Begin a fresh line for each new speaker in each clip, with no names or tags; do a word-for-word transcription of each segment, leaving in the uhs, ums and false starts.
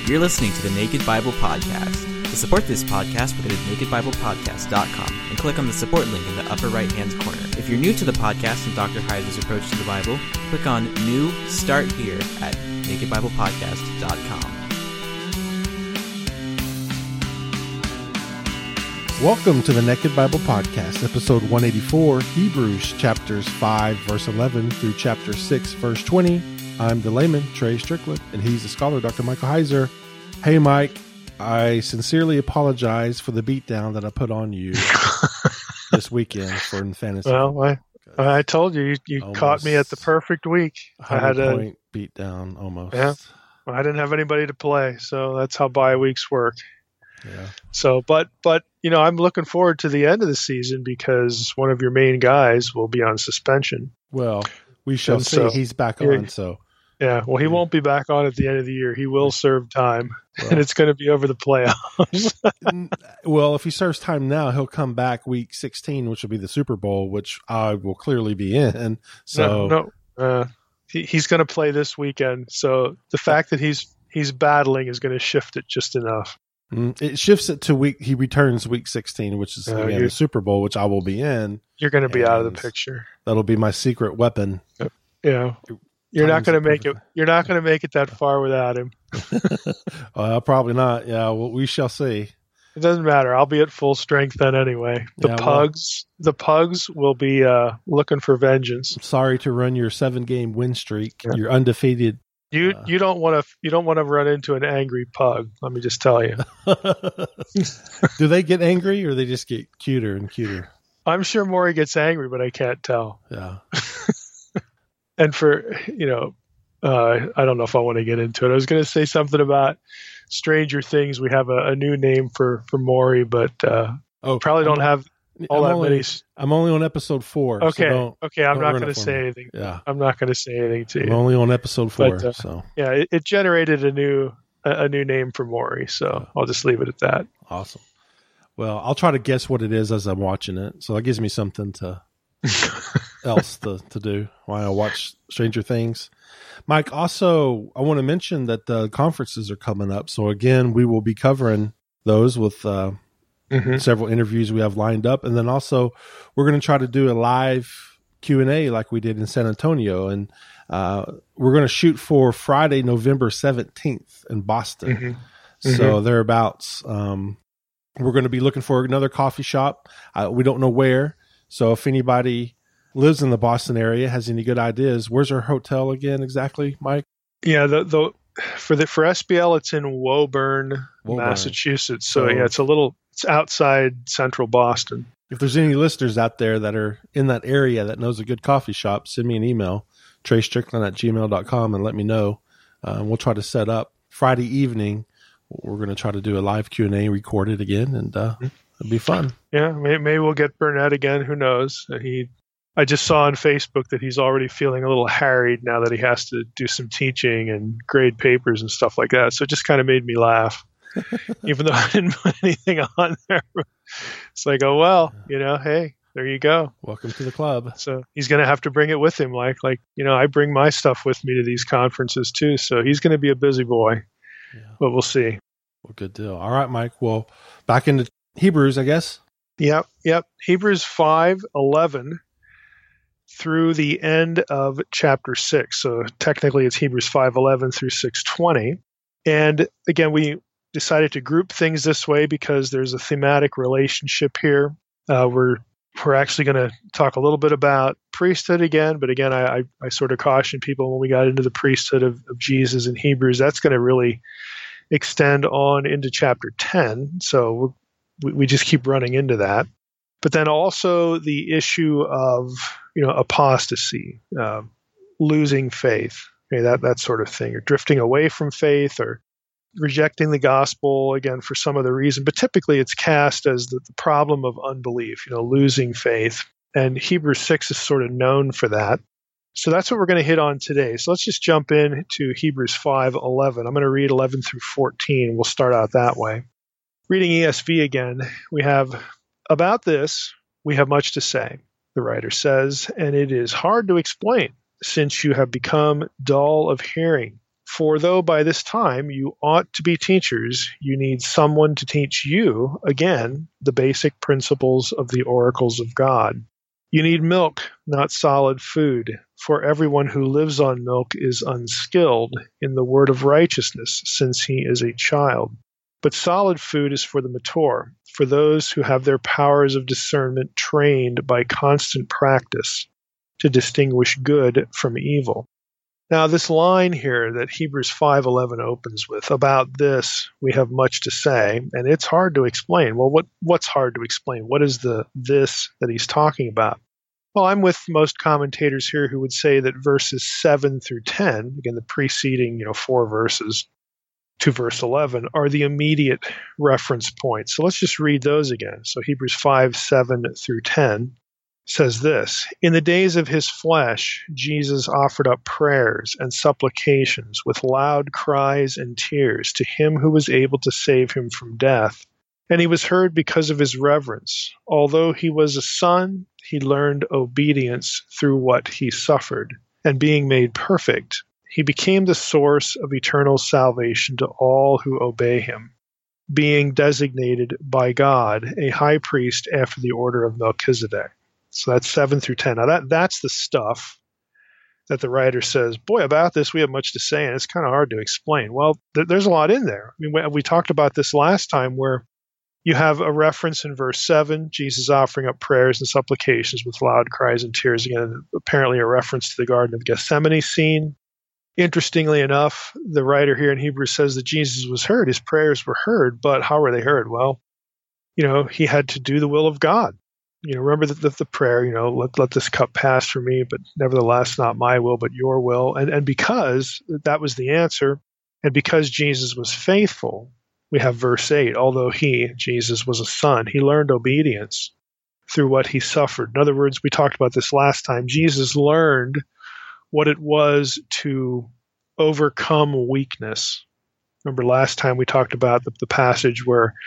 You're listening to the Naked Bible Podcast. To support this podcast, go to naked bible podcast dot com and click on the support link in the upper right-hand corner. If you're new to the podcast and Doctor Heiser's approach to the Bible, click on New Start Here at naked bible podcast dot com.
Welcome to the Naked Bible Podcast, episode one eighty-four, Hebrews chapters five, verse eleven through chapter six, verse twenty. I'm the layman, Trey Strickland, and he's the scholar, Doctor Michael Heiser. Hey, Mike, I sincerely apologize for the beatdown that I put on you this weekend for in fantasy.
Well, I, I told you, you, you caught me at the perfect week. I had a
point beatdown almost.
Yeah, I didn't have anybody to play, so that's how bye weeks work.
Yeah.
So, but, but, you know, I'm looking forward to the end of the season because one of your main guys will be on suspension.
Well, we shall
And
see.
so-
He's back
Yeah.
on, so.
Yeah, well, he won't be back on at the end of the year. He will serve time,
Well.
and it's going to be over the playoffs.
Well, if he serves time now, he'll come back week sixteen, which will be the Super Bowl, which I will clearly be in. So,
no, no uh, he, he's going to play this weekend. So the fact that he's he's battling is going to shift it just enough.
Mm, it shifts it to week. He returns week sixteen, which is
Uh,
again,
you're-
the Super Bowl, which I will be in.
You're going to be out of
And
the picture.
That'll be my secret weapon.
Yeah. You're not
Times
going
it
to make it.
perfectly.
You're not going to make it that far without him.
uh, probably not. Yeah, well, we shall see.
It doesn't matter. I'll be at full strength then anyway. The
Yeah, well-
pugs, the pugs will be uh, looking for vengeance.
I'm sorry to run your seven-game win streak.
Yeah.
You're undefeated.
You
Uh.
you don't want to you don't want to run into an angry pug. Let me just tell you.
Do they get angry or they just get cuter and cuter?
I'm sure Maury gets angry, but I can't tell.
Yeah.
And for you know, uh, I don't know if I want to get into it. I was going to say something about Stranger Things. We have a, a new name for for Maury, but uh,
Oh,
probably don't have all
I'm
that
only,
many. s-
I'm only on episode four. so
Okay,
don't-
okay. I'm
don't
not
ruin
going
it
to
for
say
me.
anything.
Yeah.
I'm not going to say anything to
I'm
you.
only on episode four.
But, uh,
so
Yeah, it, it generated a new a, a new name for Maury, so I'll just leave it at that.
awesome. Well, I'll try to guess what it is as I'm watching it. So that gives me something to else to, to do while I watch Stranger Things. Mike, also, I want to mention that the conferences are coming up. So again, we will be covering those with uh,
Mhm.
several interviews we have lined up. And then also we're going to try to do a live Q and A like we did in San Antonio. And uh, we're going to shoot for Friday, November seventeenth in Boston.
Mhm.
So thereabouts. Um, we're going to be looking for another coffee shop. Uh, we don't know where. So if anybody lives in the Boston area, has any good ideas, where's our hotel again exactly, Mike?
Yeah, the the for the for S B L, it's in Woburn,
Woburn.
Massachusetts. So,
So-
yeah, it's a little it's outside central Boston.
If there's any listeners out there that are in that area that knows a good coffee shop, send me an email, trey strickland at gmail dot com, and let me know. Uh, we'll try to set up Friday evening. We're going to try to do a live Q and A, record it again, and uh, it'll be fun.
Yeah, maybe, maybe we'll get Burnett again. Who knows? He, I just saw on Facebook that he's already feeling a little harried now that he has to do some teaching and grade papers and stuff like that. So it just kind of made me laugh, even though I didn't put anything on there. It's like, oh well, you know, hey, there you go.
Welcome to the club.
So he's going to have to bring it with him. Like, like you know, I bring my stuff with me to these conferences too. So he's going to be a busy boy,
Yeah.
but we'll see.
Well, good deal. All right, Mike. Well, back into Hebrews, I guess.
Yep, yep. Hebrews five eleven through the end of chapter six. So technically it's Hebrews five eleven through six twenty. And again, we decided to group things this way because there's a thematic relationship here. Uh, we're we're actually going to talk a little bit about priesthood again, but again, I, I, I sort of cautioned people when we got into the priesthood of, of Jesus in Hebrews, that's going to really extend on into chapter ten. So we're We, we just keep running into that. But then also the issue of, you know, apostasy, uh, losing faith, okay, that, that sort of thing, or drifting away from faith or rejecting the gospel, again, for some other reason. But typically it's cast as the, the problem of unbelief, you know, losing faith. And Hebrews six is sort of known for that. So that's what we're going to hit on today. So let's just jump in to Hebrews five eleven. I'm going to read eleven through fourteen. We'll start out that way. Reading E S V again, we have, about this, we have much to say, the writer says, and it is hard to explain, since you have become dull of hearing. For though by this time you ought to be teachers, you need someone to teach you, again, the basic principles of the oracles of God. You need milk, not solid food, for everyone who lives on milk is unskilled in the word of righteousness, since he is a child. But solid food is for the mature, for those who have their powers of discernment trained by constant practice to distinguish good from evil. Now, this line here that Hebrews five eleven opens with, about this we have much to say, and it's hard to explain. Well, what, what's hard to explain? What is the this that he's talking about? Well, I'm with most commentators here who would say that verses seven through ten, again, the preceding, you know, four verses to verse eleven, are the immediate reference points. So let's just read those again. So Hebrews five seven through ten. Says this, in the days of his flesh, Jesus offered up prayers and supplications with loud cries and tears to him who was able to save him from death. And he was heard because of his reverence. Although he was a son, he learned obedience through what he suffered. And being made perfect, he became the source of eternal salvation to all who obey him, being designated by God a high priest after the order of Melchizedek. So that's seven through ten. Now that that's the stuff that the writer says, boy, about this we have much to say, and it's kind of hard to explain. Well, th- there's a lot in there. I mean, we, we talked about this last time where you have a reference in verse seven, Jesus offering up prayers and supplications with loud cries and tears. Again, apparently a reference to the Garden of Gethsemane scene. Interestingly enough, the writer here in Hebrews says that Jesus was heard. His prayers were heard, but how were they heard? Well, you know, he had to do the will of God. You know, remember the, the, the prayer, you know, let, let this cup pass from me, but nevertheless, not my will, but your will. And, and because that was the answer, and because Jesus was faithful, we have verse eight, although he, Jesus, was a son, he learned obedience through what he suffered. In other words, we talked about this last time, Jesus learned what it was to overcome weakness. Remember last time we talked about the, the passage where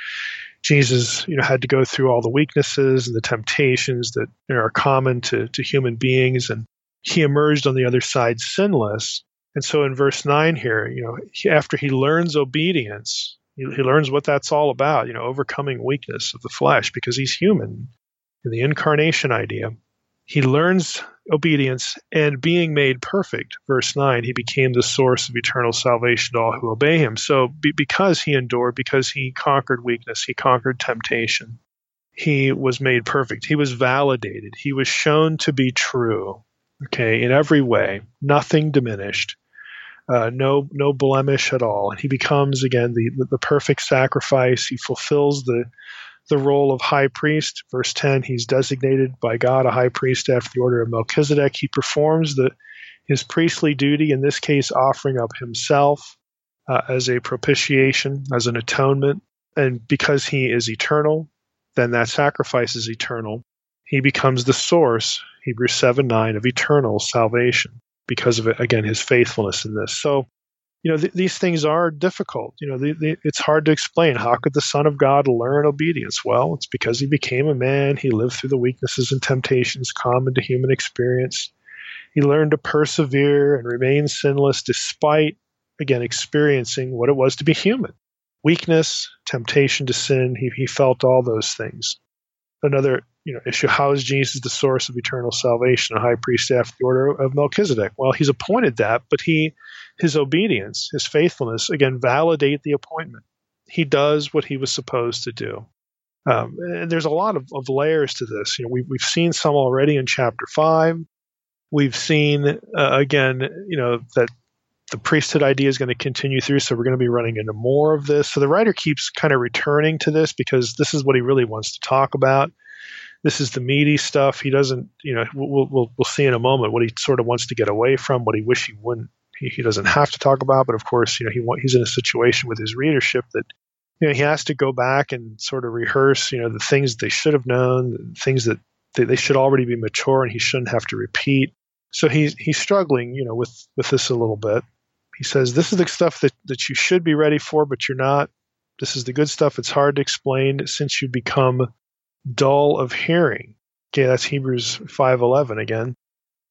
Jesus, you know, had to go through all the weaknesses and the temptations that, you know, are common to, to human beings, and he emerged on the other side sinless. And so in verse nine here, you know, he, after he learns obedience, he, he learns what that's all about, you know, overcoming weakness of the flesh, because he's human in the incarnation idea. He learns obedience, and being made perfect, verse nine, he became the source of eternal salvation to all who obey him. So be, because he endured, because he conquered weakness, he conquered temptation, he was made perfect. He was validated. He was shown to be true, okay, in every way, nothing diminished, uh, no no blemish at all. And he becomes, again, the, the perfect sacrifice. He fulfills the the role of high priest. Verse ten, he's designated by God a high priest after the order of Melchizedek. He performs the his priestly duty, in this case offering up himself uh, as a propitiation, as an atonement. And because he is eternal, then that sacrifice is eternal. He becomes the source, Hebrews seven nine, of eternal salvation because of, again, his faithfulness in this. So, you know, th- these things are difficult. You know, the, the, it's hard to explain. How could the Son of God learn obedience? Well, it's because he became a man. He lived through the weaknesses and temptations common to human experience. He learned to persevere and remain sinless despite, again, experiencing what it was to be human. Weakness, temptation to sin, he, he felt all those things. Another, you know, issue, how is Jesus the source of eternal salvation, a high priest after the order of Melchizedek? Well, he's appointed that, but he, his obedience, his faithfulness, again, validate the appointment. He does what he was supposed to do. Um, and there's a lot of, of layers to this. You know, we, we've seen some already in chapter five. We've seen, uh, again, you know, that the priesthood idea is going to continue through, so we're going to be running into more of this. So the writer keeps kind of returning to this because this is what he really wants to talk about. This is the meaty stuff. He doesn't, you know, we'll we'll, we'll see in a moment what he sort of wants to get away from, what he wish he wouldn't. He, he doesn't have to talk about, but of course, you know, he he's in a situation with his readership that, you know, he has to go back and sort of rehearse, you know, the things they should have known, things that they, they should already be mature, and he shouldn't have to repeat. So he's he's struggling, you know, with with this a little bit. He says, this is the stuff that, that you should be ready for, but you're not. This is the good stuff. It's hard to explain since you become dull of hearing. Okay, that's Hebrews five eleven again.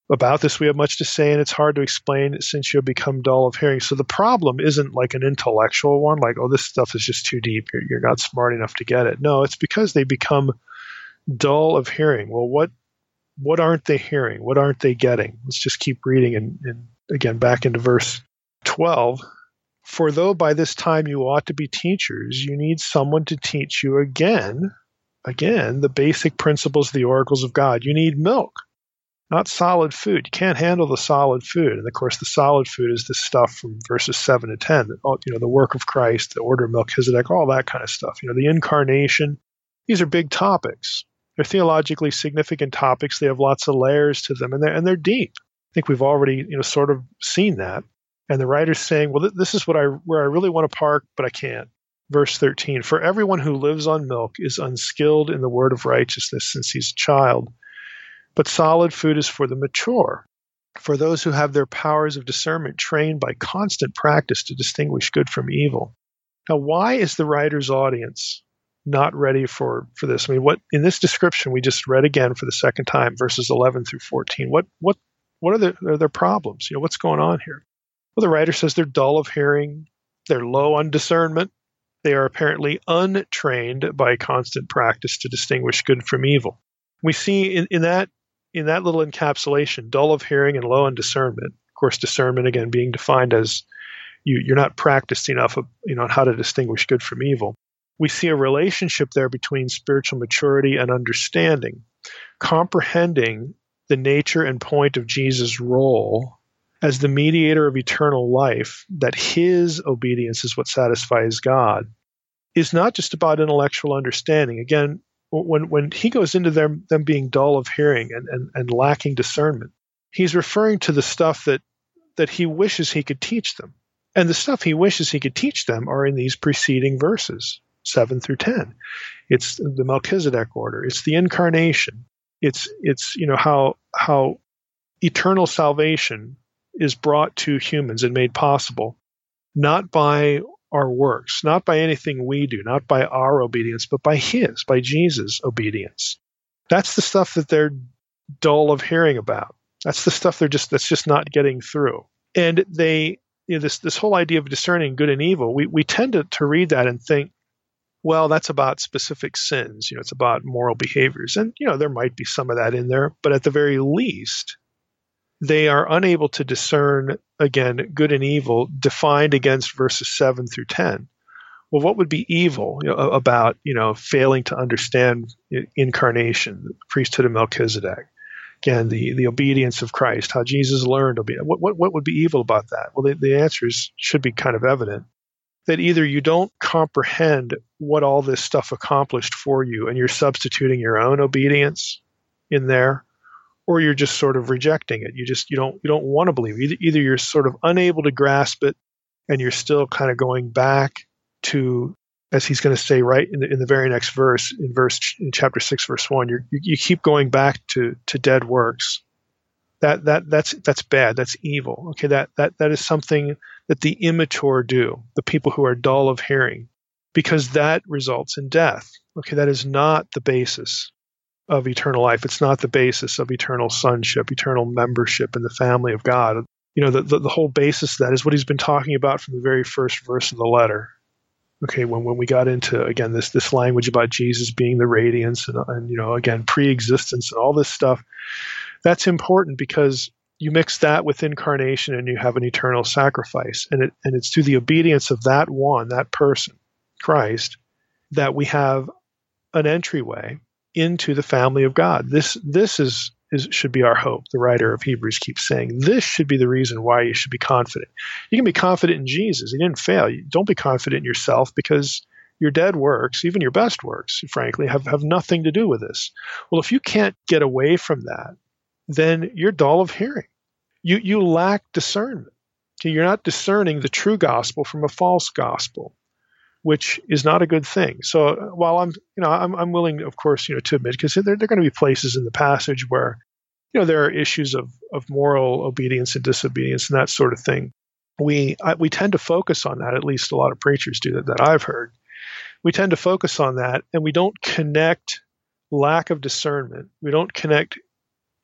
About this we have much to say, and it's hard to explain since you have become dull of hearing. So the problem isn't like an intellectual one, like, oh, this stuff is just too deep. You're, you're not smart enough to get it. No, it's because they become dull of hearing. Well, what what aren't they hearing? What aren't they getting? Let's just keep reading, and, and again, back into verse twelve. For though by this time you ought to be teachers, you need someone to teach you again, again, the basic principles of the oracles of God. You need milk, not solid food. You can't handle the solid food. And of course, the solid food is the stuff from verses seven to ten, you know, the work of Christ, the order of Melchizedek, all that kind of stuff. You know, the incarnation. These are big topics. They're theologically significant topics. They have lots of layers to them, and they're, and they're deep. I think we've already, you know, sort of seen that. And the writer's saying, well, th- this is what I where I really want to park, but I can't. Verse thirteen, for everyone who lives on milk is unskilled in the word of righteousness since he's a child. But solid food is for the mature, for those who have their powers of discernment trained by constant practice to distinguish good from evil. Now, why is the writer's audience not ready for, for this? I mean, what in this description we just read again for the second time, verses eleven through fourteen, what what what are, the, are their problems? You know, what's going on here? Well, the writer says they're dull of hearing, they're low on discernment, they are apparently untrained by constant practice to distinguish good from evil. We see in, in that in that little encapsulation, dull of hearing and low on discernment. Of course, discernment again being defined as you, you're not practiced enough, of, you know, on how to distinguish good from evil. We see a relationship there between spiritual maturity and understanding, comprehending the nature and point of Jesus' role as the mediator of eternal life, that his obedience is what satisfies God, is not just about intellectual understanding. Again, when when he goes into them, them being dull of hearing and, and, and lacking discernment, he's referring to the stuff that, that he wishes he could teach them. And the stuff he wishes he could teach them are in these preceding verses, seven through ten. It's the Melchizedek order. It's the incarnation. It's, it's you know, how how eternal salvation is brought to humans and made possible, not by our works, not by anything we do, not by our obedience, but by his, by Jesus' obedience. That's the stuff that they're dull of hearing about. That's the stuff they're just that's just not getting through. And they, you know, this this whole idea of discerning good and evil, we we tend to, to read that and think, well, that's about specific sins. You know, it's about moral behaviors. And, you know, there might be some of that in there, but at the very least, they are unable to discern, again, good and evil defined against verses seven through ten. Well, what would be evil, you know, about, you know, failing to understand incarnation, the priesthood of Melchizedek? Again, the, the obedience of Christ, how Jesus learned obedience. What, what, what would be evil about that? Well, the, the answers should be kind of evident. That either you don't comprehend what all this stuff accomplished for you and you're substituting your own obedience in there, or you're just sort of rejecting it. You just you don't you don't want to believe it. Either, either you're sort of unable to grasp it, and you're still kind of going back to, as he's going to say right in the, in the very next verse, in verse in chapter six, verse one, you're, you you keep going back to to dead works. That that that's that's bad. That's evil. Okay, that that that is something that the immature do, the people who are dull of hearing, because that results in death. Okay, that is not the basis of eternal life. It's not the basis of eternal sonship, eternal membership in the family of God. You know, the, the, the whole basis of that is what he's been talking about from the very first verse of the letter. Okay, when, when we got into, again, this this language about Jesus being the radiance and, and, you know, again, pre-existence and all this stuff, that's important because you mix that with incarnation and you have an eternal sacrifice. And it and it's through the obedience of that one, that person, Christ, that we have an entryway into the family of God. This this is, is should be our hope. The writer of Hebrews keeps saying this should be the reason why you should be confident. You can be confident in Jesus. He didn't fail. You don't be confident in yourself because your dead works, even your best works, frankly, have, have nothing to do with this. Well, if you can't get away from that, then you're dull of hearing. You you lack discernment. You're not discerning the true gospel from a false gospel, which is not a good thing. So while I'm, you know, I'm, I'm willing, of course, you know, to admit, because there, there are going to be places in the passage where, you know, there are issues of, of moral obedience and disobedience and that sort of thing. We I, we tend to focus on that. At least a lot of preachers do that, that I've heard. We tend to focus on that, and we don't connect lack of discernment. We don't connect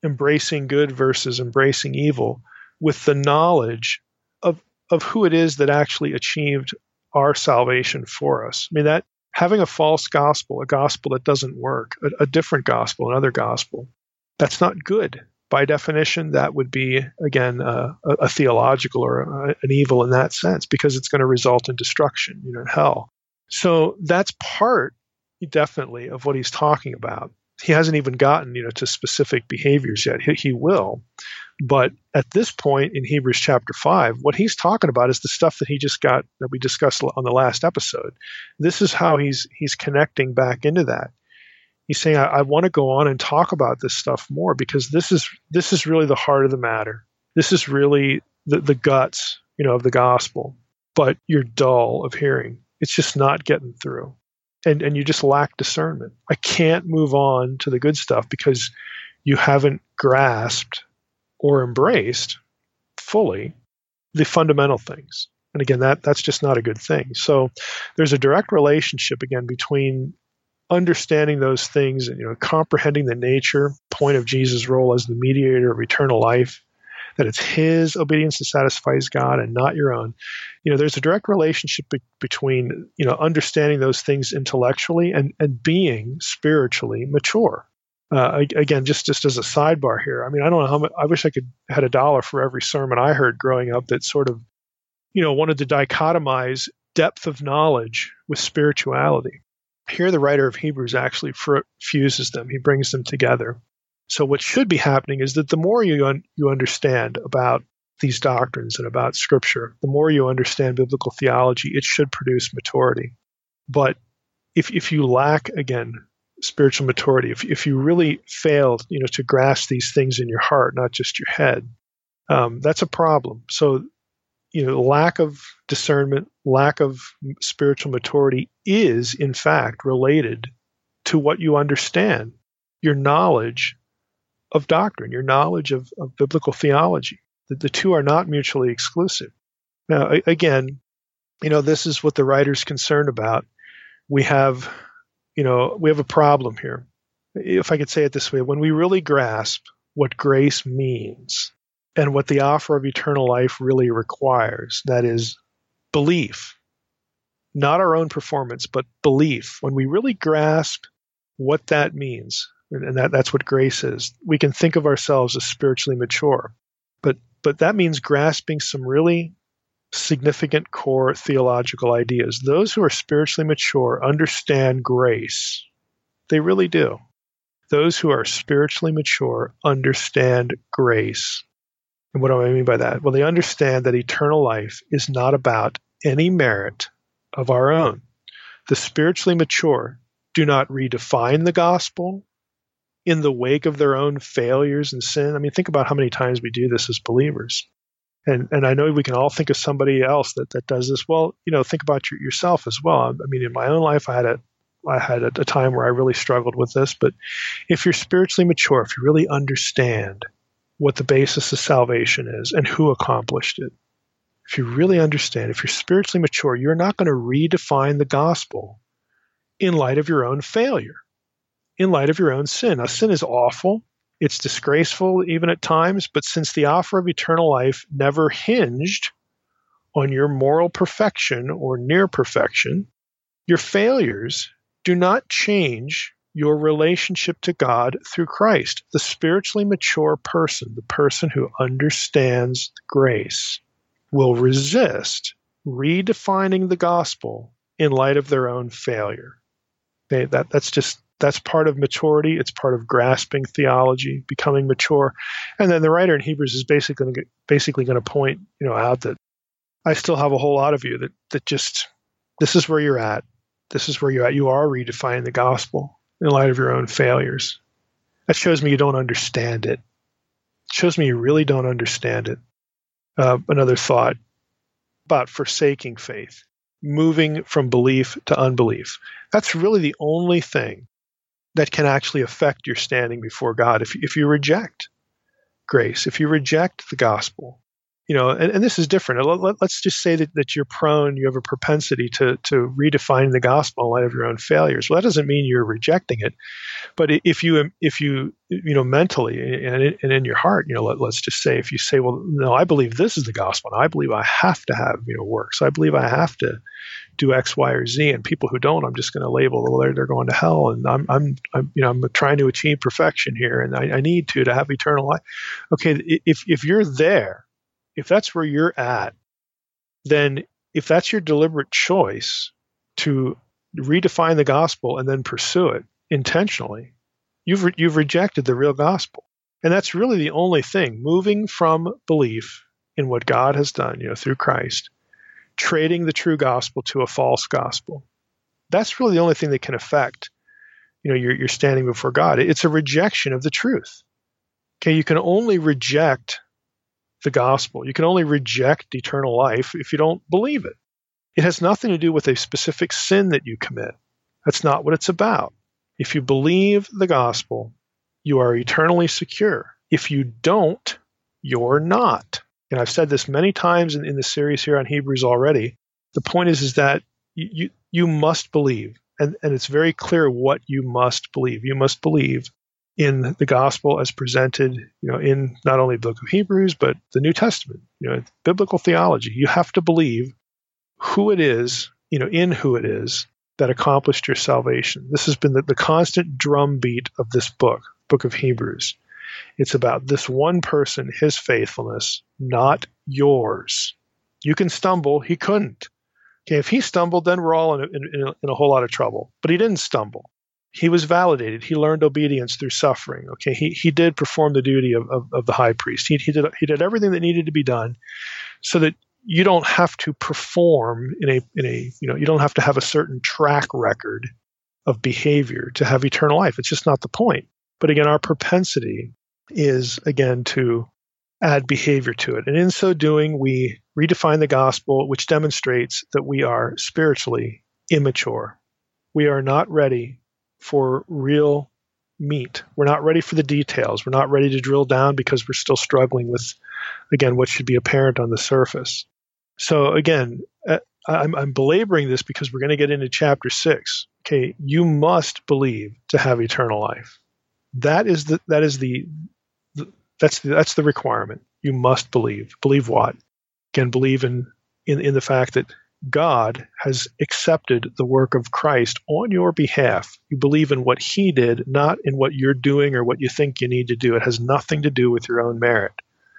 embracing good versus embracing evil with the knowledge of of who it is that actually achieved our salvation for us. I mean, that having a false gospel, a gospel that doesn't work, a, a different gospel, another gospel, that's not good. By definition, that would be, again, uh, a, a theological or a, an evil in that sense, because it's going to result in destruction, you know, in hell. So that's part, definitely, of what he's talking about. He hasn't even gotten, you know, to specific behaviors yet. He, he will. But at this point in Hebrews chapter five, what he's talking about is the stuff that he just got, that we discussed on the last episode. This is how he's he's connecting back into that. He's saying, I, I want to go on and talk about this stuff more, because this is this is really the heart of the matter. This is really the, the guts, you know, of the gospel. But you're dull of hearing. It's just not getting through. And and you just lack discernment. I can't move on to the good stuff because you haven't grasped or embraced fully the fundamental things. And again, that that's just not a good thing. So there's a direct relationship, again, between understanding those things and, you know, comprehending the nature, point of Jesus' role as the mediator of eternal life, that it's his obedience that satisfies God and not your own. You know, there's a direct relationship be- between, you know, understanding those things intellectually and, and being spiritually mature. Uh, again, just, just as a sidebar here, I mean, I don't know how much, I wish I could had a dollar for every sermon I heard growing up that sort of, you know, wanted to dichotomize depth of knowledge with spirituality. Here, the writer of Hebrews actually fr- fuses them. He brings them together. So what should be happening is that the more you un- you understand about these doctrines and about Scripture, the more you understand biblical theology, it should produce maturity. But if if you lack, again, spiritual maturity, if if you really fail, you know, to grasp these things in your heart, not just your head, um, that's a problem. So, you know, lack of discernment, lack of spiritual maturity is, in fact, related to what you understand, your knowledge of doctrine, your knowledge of, of biblical theology. The, the two are not mutually exclusive. Now, a, again, you know, this is what the writer's concerned about. We have, you know, we have a problem here. If I could say it this way, when we really grasp what grace means and what the offer of eternal life really requires, that is belief, not our own performance, but belief. When we really grasp what that means, and that, that's what grace is, we can think of ourselves as spiritually mature. But but that means grasping some really significant core theological ideas. Those who are spiritually mature understand grace. They really do. Those who are spiritually mature understand grace. And what do I mean by that? Well, they understand that eternal life is not about any merit of our own. The spiritually mature do not redefine the gospel in the wake of their own failures and sin. I mean, think about how many times we do this as believers. And and I know we can all think of somebody else that, that does this. Well, you know, think about your, yourself as well. I mean, in my own life, I had a I had a, a time where I really struggled with this. But if you're spiritually mature, if you really understand what the basis of salvation is and who accomplished it, if you really understand, if you're spiritually mature, you're not going to redefine the gospel in light of your own failure, in light of your own sin. Now, sin is awful. It's disgraceful even at times, but since the offer of eternal life never hinged on your moral perfection or near perfection, your failures do not change your relationship to God through Christ. The spiritually mature person, the person who understands grace, will resist redefining the gospel in light of their own failure. Okay, that, that's just That's part of maturity. It's part of grasping theology, becoming mature. And then the writer in Hebrews is basically going to, basically going to point, you know, out that I still have a whole lot of you that, that just, this is where you're at. This is where you're at. You are redefining the gospel in light of your own failures. That shows me you don't understand it. It shows me you really don't understand it. Uh, another thought about forsaking faith, moving from belief to unbelief. That's really the only thing that can actually affect your standing before God. If, if you reject grace, if you reject the gospel, you know, and, and this is different. Let, let, let's just say that, that you're prone, you have a propensity to to redefine the gospel in light of your own failures. Well, that doesn't mean you're rejecting it, but if you if you you know mentally and in, and in your heart, you know, let, let's just say if you say, well, no, I believe this is the gospel, and I believe I have to have you know works. I believe I have to do X, Y, or Z, and people who don't, I'm just going to label, well, they're, they're going to hell, and I'm, I'm, I'm, you know, I'm trying to achieve perfection here, and I, I need to to have eternal life. Okay, if if you're there, if that's where you're at, then if that's your deliberate choice to redefine the gospel and then pursue it intentionally, you've re- you've rejected the real gospel, and that's really the only thing. Moving from belief in what God has done, you know, through Christ, trading the true gospel to a false gospel. That's really the only thing that can affect, you know, your, your standing before God. It's a rejection of the truth. Okay, you can only reject the gospel. You can only reject eternal life if you don't believe it. It has nothing to do with a specific sin that you commit. That's not what it's about. If you believe the gospel, you are eternally secure. If you don't, you're not. And I've said this many times in, in the series here on Hebrews already. The point is, is that you, you, you must believe. And, and it's very clear what you must believe. You must believe in the gospel as presented, you know, in not only the book of Hebrews, but the New Testament, you know, biblical theology. You have to believe who it is, you know, in who it is that accomplished your salvation. This has been the, the constant drumbeat of this book, book of Hebrews. It's about this one person, his faithfulness, not yours. You can stumble. He couldn't. Okay, if he stumbled, then we're all in a, in, a, in a whole lot of trouble. But he didn't stumble. He was validated. He learned obedience through suffering. Okay, he he did perform the duty of, of, of the high priest. He, he did he did everything that needed to be done, so that you don't have to perform in a in a you know you don't have to have a certain track record of behavior to have eternal life. It's just not the point. But again, our propensity is again to add behavior to it, and in so doing, we redefine the gospel, which demonstrates that we are spiritually immature. We are not ready for real meat. We're not ready for the details. We're not ready to drill down because we're still struggling with, again, what should be apparent on the surface. So again, uh, I'm, I'm belaboring this because we're going to get into chapter six. Okay, you must believe to have eternal life. That is the that is the, the that's the, that's the requirement. You must believe. Believe what? Again, believe in in in the fact that God has accepted the work of Christ on your behalf. You believe in what he did, not in what you're doing or what you think you need to do. It has nothing to do with your own merit.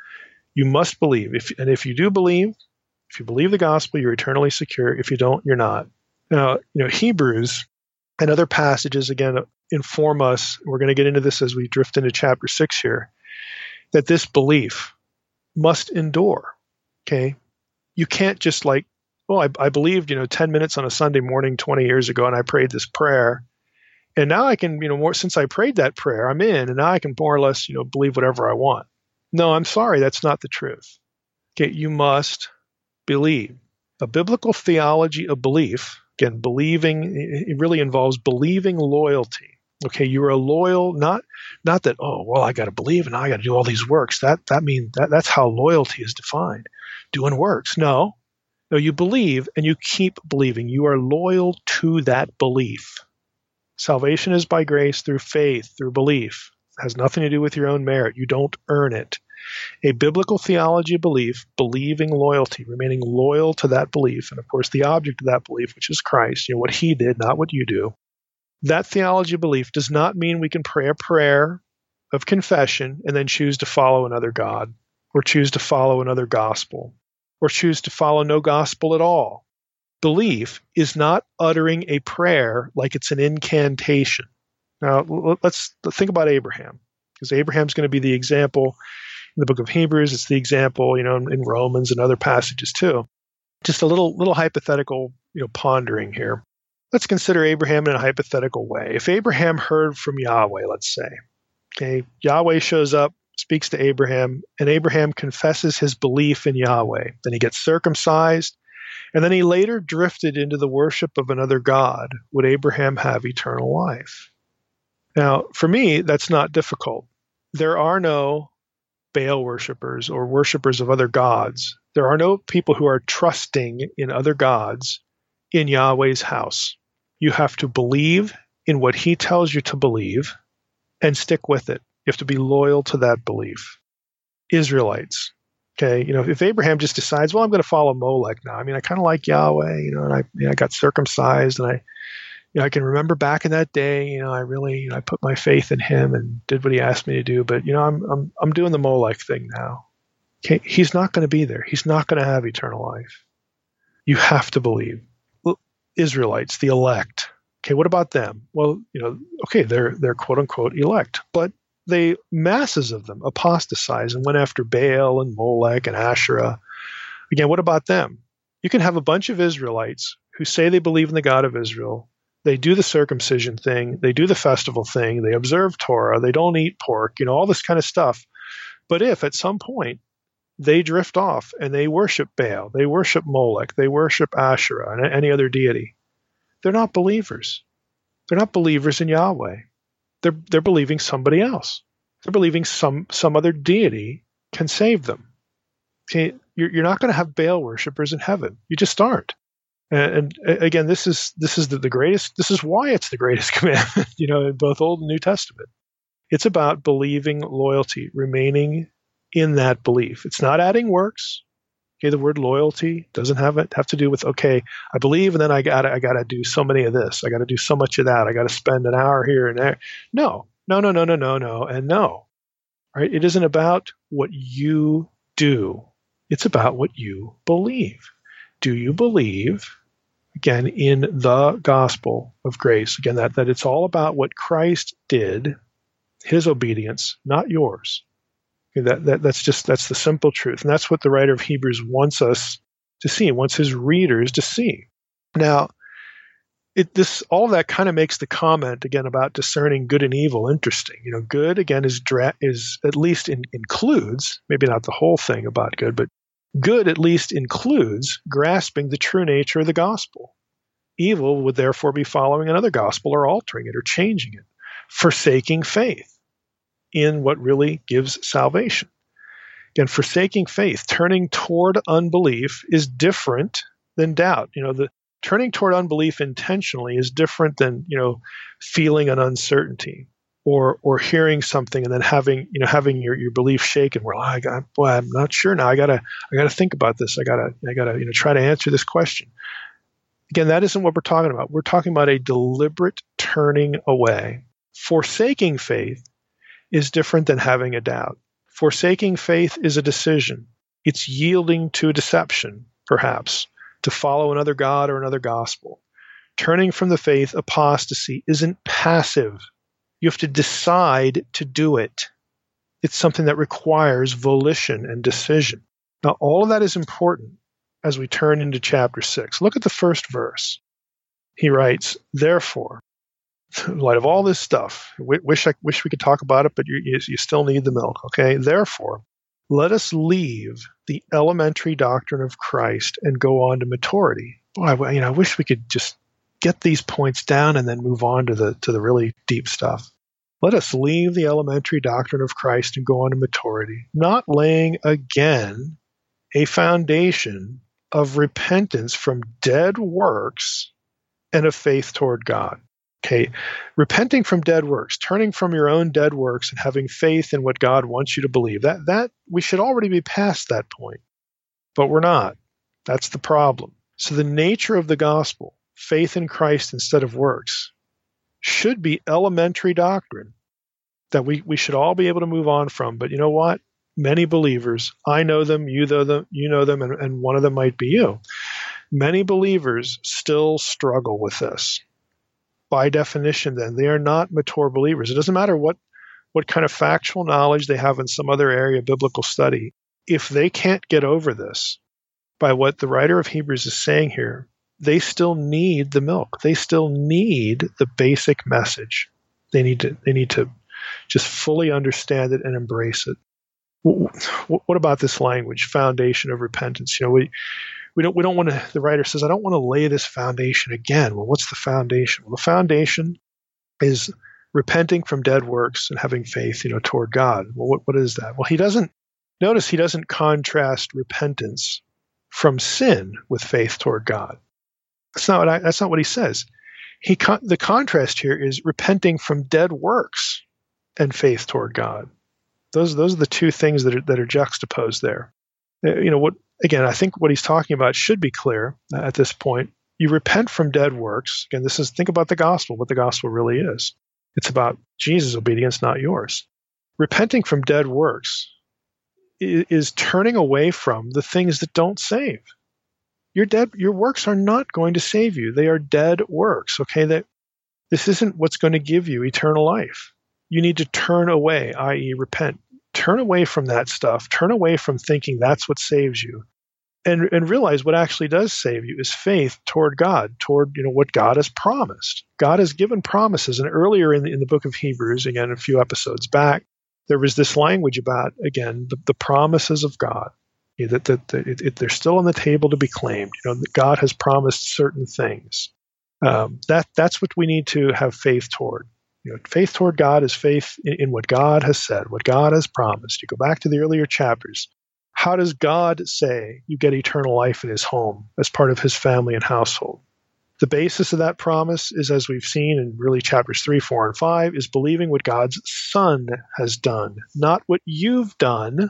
You must believe. If, and if you do believe, if you believe the gospel, you're eternally secure. If you don't, you're not. Now, you know, Hebrews and other passages, again, inform us, we're going to get into this as we drift into chapter six here, that this belief must endure, okay? You can't just like, well, I, I believed, you know, ten minutes on a Sunday morning twenty years ago, and I prayed this prayer. And now I can, you know, more since I prayed that prayer, I'm in, and now I can more or less, you know, believe whatever I want. No, I'm sorry, that's not the truth. Okay, you must believe. A biblical theology of belief, again, believing, it really involves believing loyalty. Okay, you are loyal, not not that, oh, well, I got to believe and now I got to do all these works. That that means that that's how loyalty is defined, doing works. No. No, you believe and you keep believing. You are loyal to that belief. Salvation is by grace through faith, through belief. It has nothing to do with your own merit. You don't earn it. A biblical theology of belief, believing loyalty, remaining loyal to that belief, and of course the object of that belief, which is Christ, you know, what he did, not what you do. That theology of belief does not mean we can pray a prayer of confession and then choose to follow another God, or choose to follow another gospel, or choose to follow no gospel at all. Belief is not uttering a prayer like it's an incantation. Now, let's think about Abraham, because Abraham's going to be the example in the book of Hebrews. It's the example, you know, in Romans and other passages too. Just a little little hypothetical, you know, pondering here. Let's consider Abraham in a hypothetical way. If Abraham heard from Yahweh, let's say, okay, Yahweh shows up, speaks to Abraham, and Abraham confesses his belief in Yahweh. Then he gets circumcised, and then he later drifted into the worship of another god. Would Abraham have eternal life? Now, for me, that's not difficult. There are no Baal worshipers or worshipers of other gods. There are no people who are trusting in other gods in Yahweh's house. You have to believe in what he tells you to believe and stick with it. You have to be loyal to that belief. Israelites. Okay, you know, if Abraham just decides, well, I'm going to follow Molech now. I mean, I kind of like Yahweh, you know, and I, you know, I got circumcised, and I, you know, I can remember back in that day, you know, I really, you know, I put my faith in him and did what he asked me to do. But you know, I'm, I'm, I'm doing the Molech thing now. Okay, he's not going to be there. He's not going to have eternal life. You have to believe. Well, Israelites, the elect. Okay, what about them? Well, you know, okay, they're they're quote unquote elect, but they, masses of them, apostatized and went after Baal and Molech and Asherah. Again, what about them? You can have a bunch of Israelites who say they believe in the God of Israel. They do the circumcision thing. They do the festival thing. They observe Torah. They don't eat pork, you know, all this kind of stuff. But if at some point they drift off and they worship Baal, they worship Molech, they worship Asherah and any other deity, they're not believers. They're not believers in Yahweh. They're, they're believing somebody else. They're believing some, some other deity can save them. Okay, you're, you're not going to have Baal worshipers in heaven. You just aren't. And, and again, this is this is the, the greatest. This is why it's the greatest commandment, you know, in both Old and New Testament. It's about believing loyalty, remaining in that belief. It's not adding works. Okay, the word loyalty doesn't have it have to do with, okay, I believe, and then I got I got to do so many of this. I got to do so much of that. I got to spend an hour here and there. No, no, no, no, no, no, no, and no. Right? It isn't about what you do. It's about what you believe. Do you believe, again, in the gospel of grace? Again, that, that it's all about what Christ did, his obedience, not yours. Okay, that, that that's just that's the simple truth. And that's what the writer of Hebrews wants us to see, wants his readers to see. Now, it this all of that kind of makes the comment again about discerning good and evil interesting. You know, good again is dra- is at least in, includes, maybe not the whole thing about good, but good at least includes grasping the true nature of the gospel. Evil would therefore be following another gospel or altering it or changing it, forsaking faith in what really gives salvation. Again, forsaking faith, turning toward unbelief is different than doubt. You know, the turning toward unbelief intentionally is different than, you know, feeling an uncertainty or or hearing something and then having, you know, having your, your belief shaken. Well, I got, boy, I'm not sure now. I gotta I gotta think about this. I gotta I gotta you know try to answer this question. Again, that isn't what we're talking about. We're talking about a deliberate turning away. Forsaking faith is different than having a doubt. Forsaking faith is a decision. It's yielding to deception, perhaps, to follow another god or another gospel. Turning from the faith, apostasy, isn't passive. You have to decide to do it. It's something that requires volition and decision. Now, all of that is important as we turn into chapter six. Look at the first verse. He writes, therefore, in light of all this stuff, wish I wish we could talk about it, but you, you still need the milk, okay? Therefore, let us leave the elementary doctrine of Christ and go on to maturity. Boy, you know, I wish we could just get these points down and then move on to the to the really deep stuff. Let us leave the elementary doctrine of Christ and go on to maturity, not laying again a foundation of repentance from dead works and of faith toward God. Okay, repenting from dead works, turning from your own dead works and having faith in what God wants you to believe. That that we should already be past that point, but we're not. That's the problem. So the nature of the gospel, faith in Christ instead of works, should be elementary doctrine that we, we should all be able to move on from. But you know what? Many believers, I know them, you know them, you know them, and, and one of them might be you. Many believers still struggle with this. By definition, then, they are not mature believers. It doesn't matter what, what kind of factual knowledge they have in some other area of biblical study. If they can't get over this by what the writer of Hebrews is saying here, they still need the milk. They still need the basic message. They need to, they need to just fully understand it and embrace it. What about this language, foundation of repentance? You know, we we don't we don't want to. The writer says, I don't want to lay this foundation again. Well, what's the foundation? Well, the foundation is repenting from dead works and having faith, you know, toward God. Well, what what is that? Well, he doesn't Notice he doesn't contrast repentance from sin with faith toward God. That's not what I, that's not what he says. He con- the contrast here is repenting from dead works and faith toward God. Those those are the two things that are that are juxtaposed there. Uh, you know what? Again, I think what he's talking about should be clear at this point. You repent from dead works. Again, this is think about the gospel. What the gospel really is. It's about Jesus' obedience, not yours. Repenting from dead works is, is turning away from the things that don't save. Your dead, your works are not going to save you. They are dead works. Okay, that this isn't what's going to give you eternal life. You need to turn away, that is, repent. Turn away from that stuff. Turn away from thinking that's what saves you, and and realize what actually does save you is faith toward God, toward you know what God has promised. God has given promises, and earlier in the, in the book of Hebrews, again a few episodes back, there was this language about again the, the promises of God. You know, that, that, that it, it, they're still on the table to be claimed. You know, that God has promised certain things. Um, that that's what we need to have faith toward. You know, faith toward God is faith in, in what God has said, what God has promised. You go back to the earlier chapters. How does God say you get eternal life in his home as part of his family and household? The basis of that promise is, as we've seen in really chapters three, four, and five, is believing what God's Son has done, not what you've done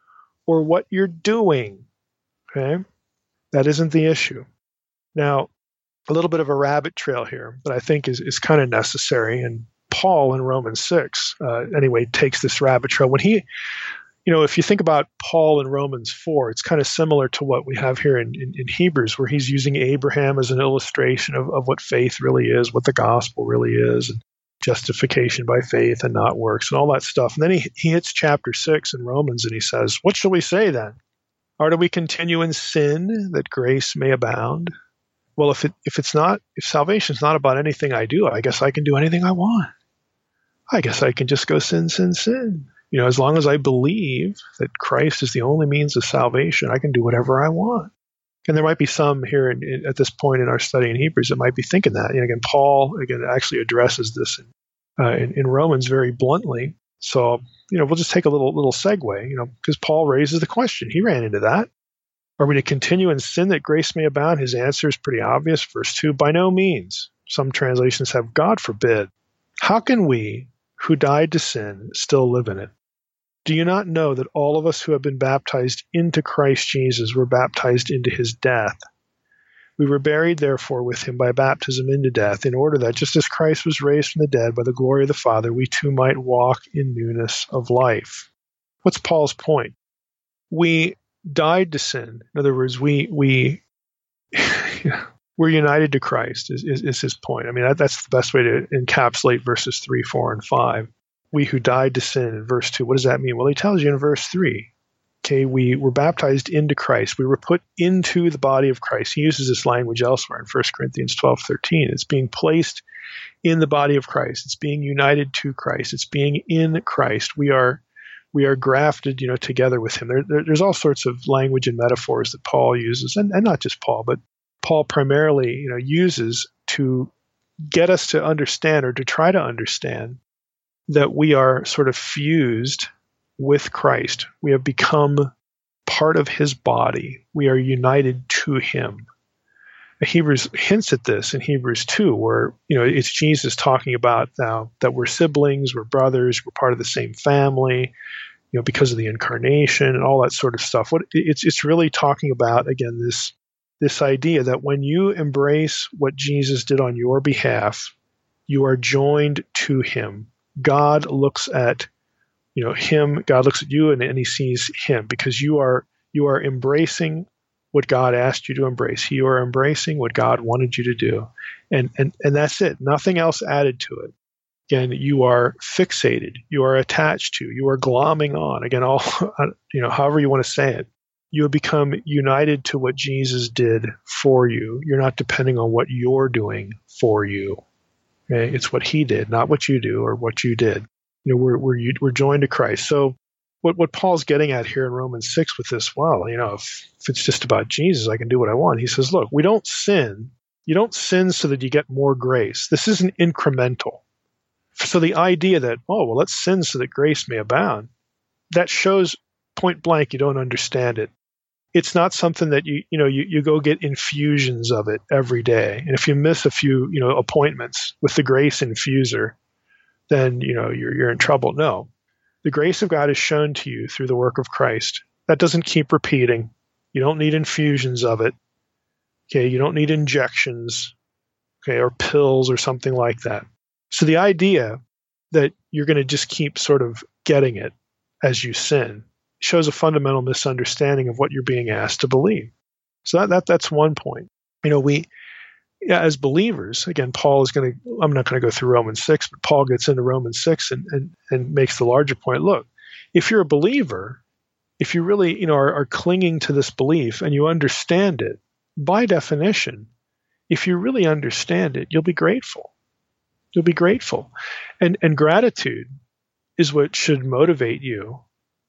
or what you're doing, okay? That isn't the issue. Now, a little bit of a rabbit trail here that I think is, is kind of necessary, and Paul in Romans six, uh, anyway, takes this rabbit trail. When he, you know, if you think about Paul in Romans four, it's kind of similar to what we have here in, in, in Hebrews, where he's using Abraham as an illustration of, of what faith really is, what the gospel really is, and justification by faith and not works and all that stuff. And then he, he hits chapter six in Romans and he says, what shall we say then? Or do we continue in sin that grace may abound? Well, if it if it's not, if salvation's not about anything I do, I guess I can do anything I want. I guess I can just go sin, sin, sin. You know, as long as I believe that Christ is the only means of salvation, I can do whatever I want. And there might be some here in, in, at this point in our study in Hebrews that might be thinking that. You know, again, Paul again actually addresses this in, uh, in, in Romans very bluntly. So, you know, we'll just take a little little segue, you know, because Paul raises the question. He ran into that. Are we to continue in sin that grace may abound? His answer is pretty obvious. Verse two, by no means. Some translations have God forbid. How can we, who died to sin, still live in it? Do you not know that all of us who have been baptized into Christ Jesus were baptized into his death? We were buried, therefore, with him by baptism into death, in order that just as Christ was raised from the dead by the glory of the Father, we too might walk in newness of life. What's Paul's point? We died to sin. In other words, we we we're united to Christ. Is, is is his point? I mean, that, that's the best way to encapsulate verses three, four, and five. We who died to sin in verse two. What does that mean? Well, he tells you in verse three. Okay, we were baptized into Christ. We were put into the body of Christ. He uses this language elsewhere in First Corinthians twelve, thirteen. It's being placed in the body of Christ. It's being united to Christ. It's being in Christ. We are we are grafted, you know, together with him. There, there, there's all sorts of language and metaphors that Paul uses, and, and not just Paul, but Paul primarily, you know, uses to get us to understand or to try to understand that we are sort of fused with Christ. We have become part of his body. We are united to him. Hebrews hints at this in Hebrews two, where, you know, it's Jesus talking about now that we're siblings, we're brothers, we're part of the same family, you know, because of the incarnation and all that sort of stuff. What it's it's really talking about, again, this this idea that when you embrace what Jesus did on your behalf, you are joined to him. God looks at, you know, him, God looks at you and, and he sees him, because you are you are embracing what God asked you to embrace. You are embracing what God wanted you to do. And and and that's it. Nothing else added to it. Again, you are fixated. You are attached to. You are glomming on. Again, all, you know, however you want to say it. You have become united to what Jesus did for you. You're not depending on what you're doing for you. Okay? It's what he did, not what you do or what you did. You know, we're we're we're joined to Christ. So what what Paul's getting at here in Romans six with this, well, you know, if, if it's just about Jesus, I can do what I want. He says, look, we don't sin. You don't sin so that you get more grace. This isn't incremental. So the idea that, oh, well, let's sin so that grace may abound, that shows point blank, you don't understand it. It's not something that you, you know, you, you go get infusions of it every day. And if you miss a few, you know, appointments with the grace infuser, then, you know, you're, you're in trouble. No, the grace of God is shown to you through the work of Christ. That doesn't keep repeating. You don't need infusions of it. Okay. You don't need injections, okay, or pills or something like that. So the idea that you're going to just keep sort of getting it as you sin shows a fundamental misunderstanding of what you're being asked to believe. So that, that that's one point. You know, we, yeah, as believers, again, Paul is going to, I'm not going to go through Romans six, but Paul gets into Romans six and, and, and makes the larger point. Look, if you're a believer, if you really, you know, are, are clinging to this belief and you understand it, by definition, if you really understand it, you'll be grateful. You'll be grateful. And, and gratitude is what should motivate you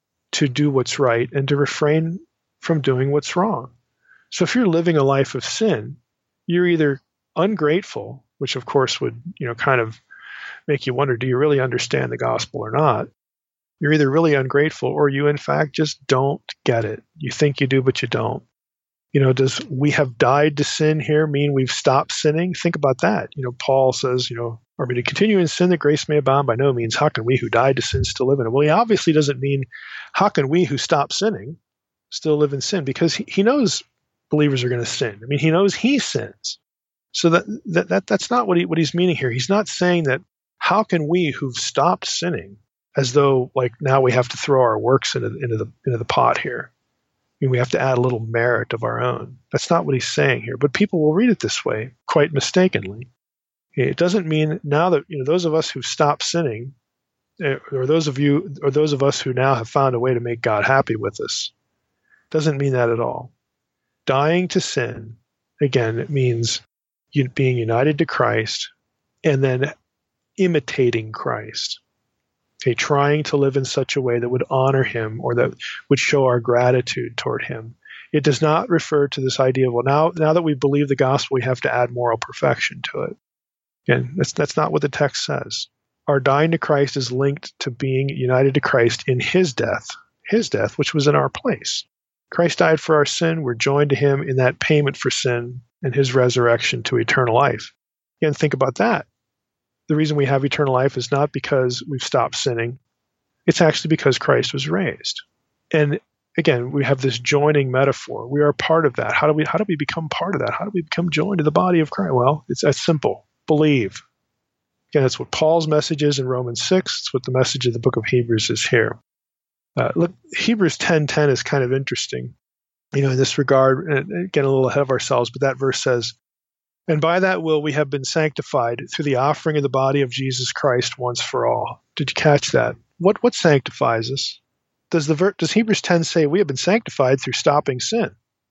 to do what's right and to refrain from doing what's wrong. So if you're living a life of sin, you're either ungrateful, which of course would, you know, kind of make you wonder, do you really understand the gospel or not? You're either really ungrateful or you in fact just don't get it. You think you do, but you don't. You know, does we have died to sin here mean we've stopped sinning? Think about that. You know, Paul says, you know, are we to continue in sin that grace may abound? By no means. How can we who died to sin still live in it? Well, he obviously doesn't mean how can we who stop sinning still live in sin, because he, he knows believers are going to sin. I mean, he knows he sins. So that, that that that's not what he what he's meaning here. He's not saying that how can we who've stopped sinning, as though like now we have to throw our works into into the into the pot here. I mean, we have to add a little merit of our own. That's not what he's saying here. But people will read it this way quite mistakenly. It doesn't mean now that, you know, those of us who've stopped sinning, or those of you, or those of us who now have found a way to make God happy with us, doesn't mean that at all. Dying to sin, again, it means you being united to Christ and then imitating Christ. Okay, trying to live in such a way that would honor him or that would show our gratitude toward him. It does not refer to this idea of, well, now, now that we believe the gospel, we have to add moral perfection to it. Again, that's, that's not what the text says. Our dying to Christ is linked to being united to Christ in his death, his death, which was in our place. Christ died for our sin. We're joined to him in that payment for sin and his resurrection to eternal life. Again, think about that. The reason we have eternal life is not because we've stopped sinning. It's actually because Christ was raised. And again, we have this joining metaphor. We are part of that. How do we, how do we become part of that? How do we become joined to the body of Christ? Well, it's that simple. Believe. Again, that's what Paul's message is in Romans six. It's what the message of the book of Hebrews is here. Uh, look, Hebrews ten ten is kind of interesting, you know, in this regard, and getting a little ahead of ourselves, but that verse says, and by that will we have been sanctified through the offering of the body of Jesus Christ once for all. Did you catch that? What what sanctifies us? Does the ver- does Hebrews ten say we have been sanctified through stopping sin?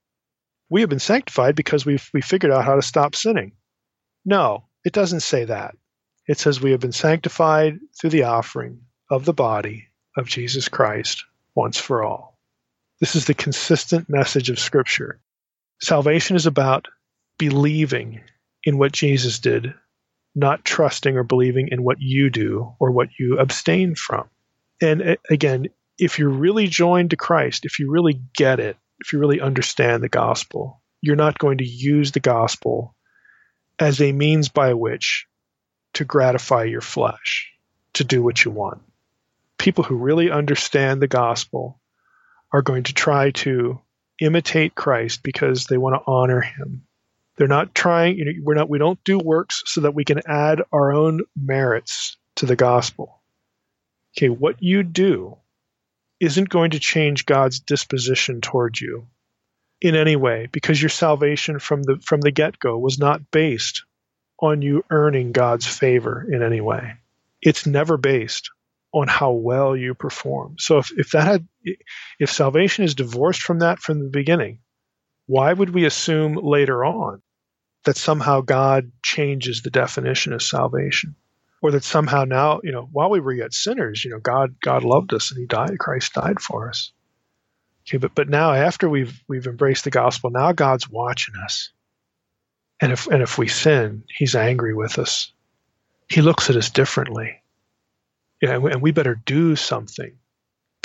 We have been sanctified because we've we figured out how to stop sinning. No, it doesn't say that. It says we have been sanctified through the offering of the body of Jesus Christ once for all. This is the consistent message of Scripture. Salvation is about believing in what Jesus did, not trusting or believing in what you do or what you abstain from. And again, if you're really joined to Christ, if you really get it, if you really understand the gospel, you're not going to use the gospel as a means by which to gratify your flesh, to do what you want. People who really understand the gospel are going to try to imitate Christ because they want to honor him. They're not trying, you know, we're not, we don't do works so that we can add our own merits to the gospel. Okay, what you do isn't going to change God's disposition toward you in any way, because your salvation from the from the get-go was not based on you earning God's favor in any way. It's never based on how well you perform. So if, if that had, if salvation is divorced from that from the beginning, why would we assume later on that somehow God changes the definition of salvation? Or that somehow now, you know, while we were yet sinners, you know, God God loved us and he died, Christ died for us. Okay, but but now after we've we've embraced the gospel, now God's watching us. And if and if we sin, he's angry with us. He looks at us differently. Yeah, and we, and we better do something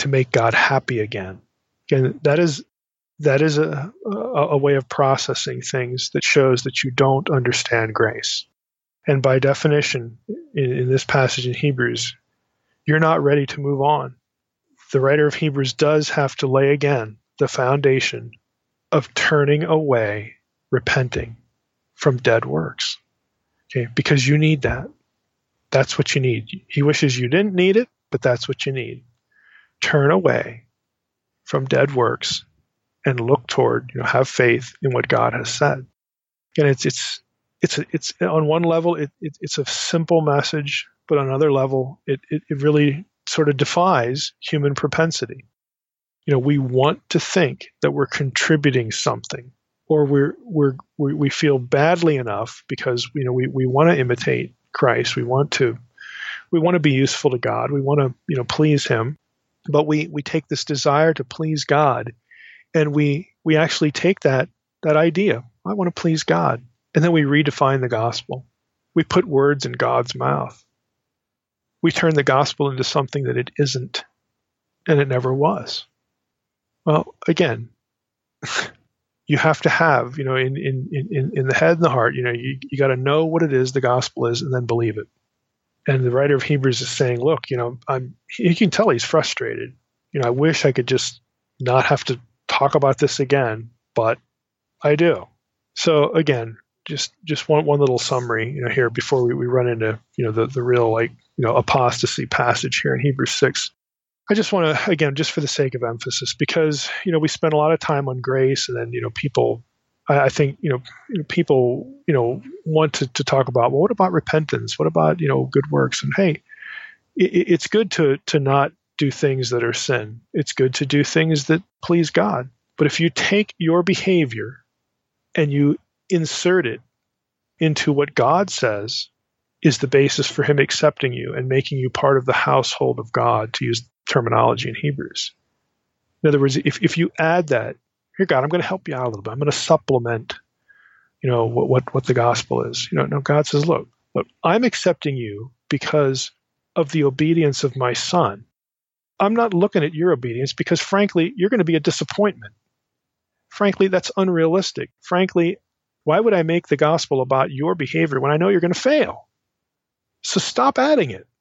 to make God happy again. Again, that is that is a, a, a way of processing things that shows that you don't understand grace. And by definition, in, in this passage in Hebrews, you're not ready to move on. The writer of Hebrews does have to lay again the foundation of turning away, repenting from dead works. Okay, because you need that. That's what you need. He wishes you didn't need it, but that's what you need. Turn away from dead works and look toward, you know, have faith in what God has said. And it's it's it's it's on one level it, it it's a simple message, but on another level it, it it really sort of defies human propensity. You know, we want to think that we're contributing something, or we're we're we, we feel badly enough because, you know, we, we want to imitate Christ. We want to we want to be useful to God. We want to, you know, please Him. But we we take this desire to please God, and we we actually take that that idea, I want to please God, and then we redefine the gospel. We put words in God's mouth. We turn the gospel into something that it isn't, and it never was. Well, again, you have to have, you know, in in in in the head and the heart, you know, you you got to know what it is the gospel is, and then believe it. And the writer of Hebrews is saying, look, you know, I'm, you can tell he's frustrated. You know, I wish I could just not have to talk about this again, but I do. So again, just just one one little summary, you know, here before we, we run into, you know, the, the real, like, you know, apostasy passage here in Hebrews six. I just want to, again, just for the sake of emphasis, because, you know, we spend a lot of time on grace, and then, you know, people, I think, you know, people, you know, want to, to talk about, well, what about repentance? What about, you know, good works? And hey, it, it's good to to not do things that are sin. It's good to do things that please God. But if you take your behavior and you insert it into what God says is the basis for Him accepting you and making you part of the household of God, to use terminology in Hebrews. In other words, if, if you add that, here, God, I'm going to help you out a little bit. I'm going to supplement, you know, what, what, what the gospel is. You know, no, God says, look, look, I'm accepting you because of the obedience of my Son. I'm not looking at your obedience because, frankly, you're going to be a disappointment. Frankly, that's unrealistic. Frankly, why would I make the gospel about your behavior when I know you're going to fail? So stop adding it.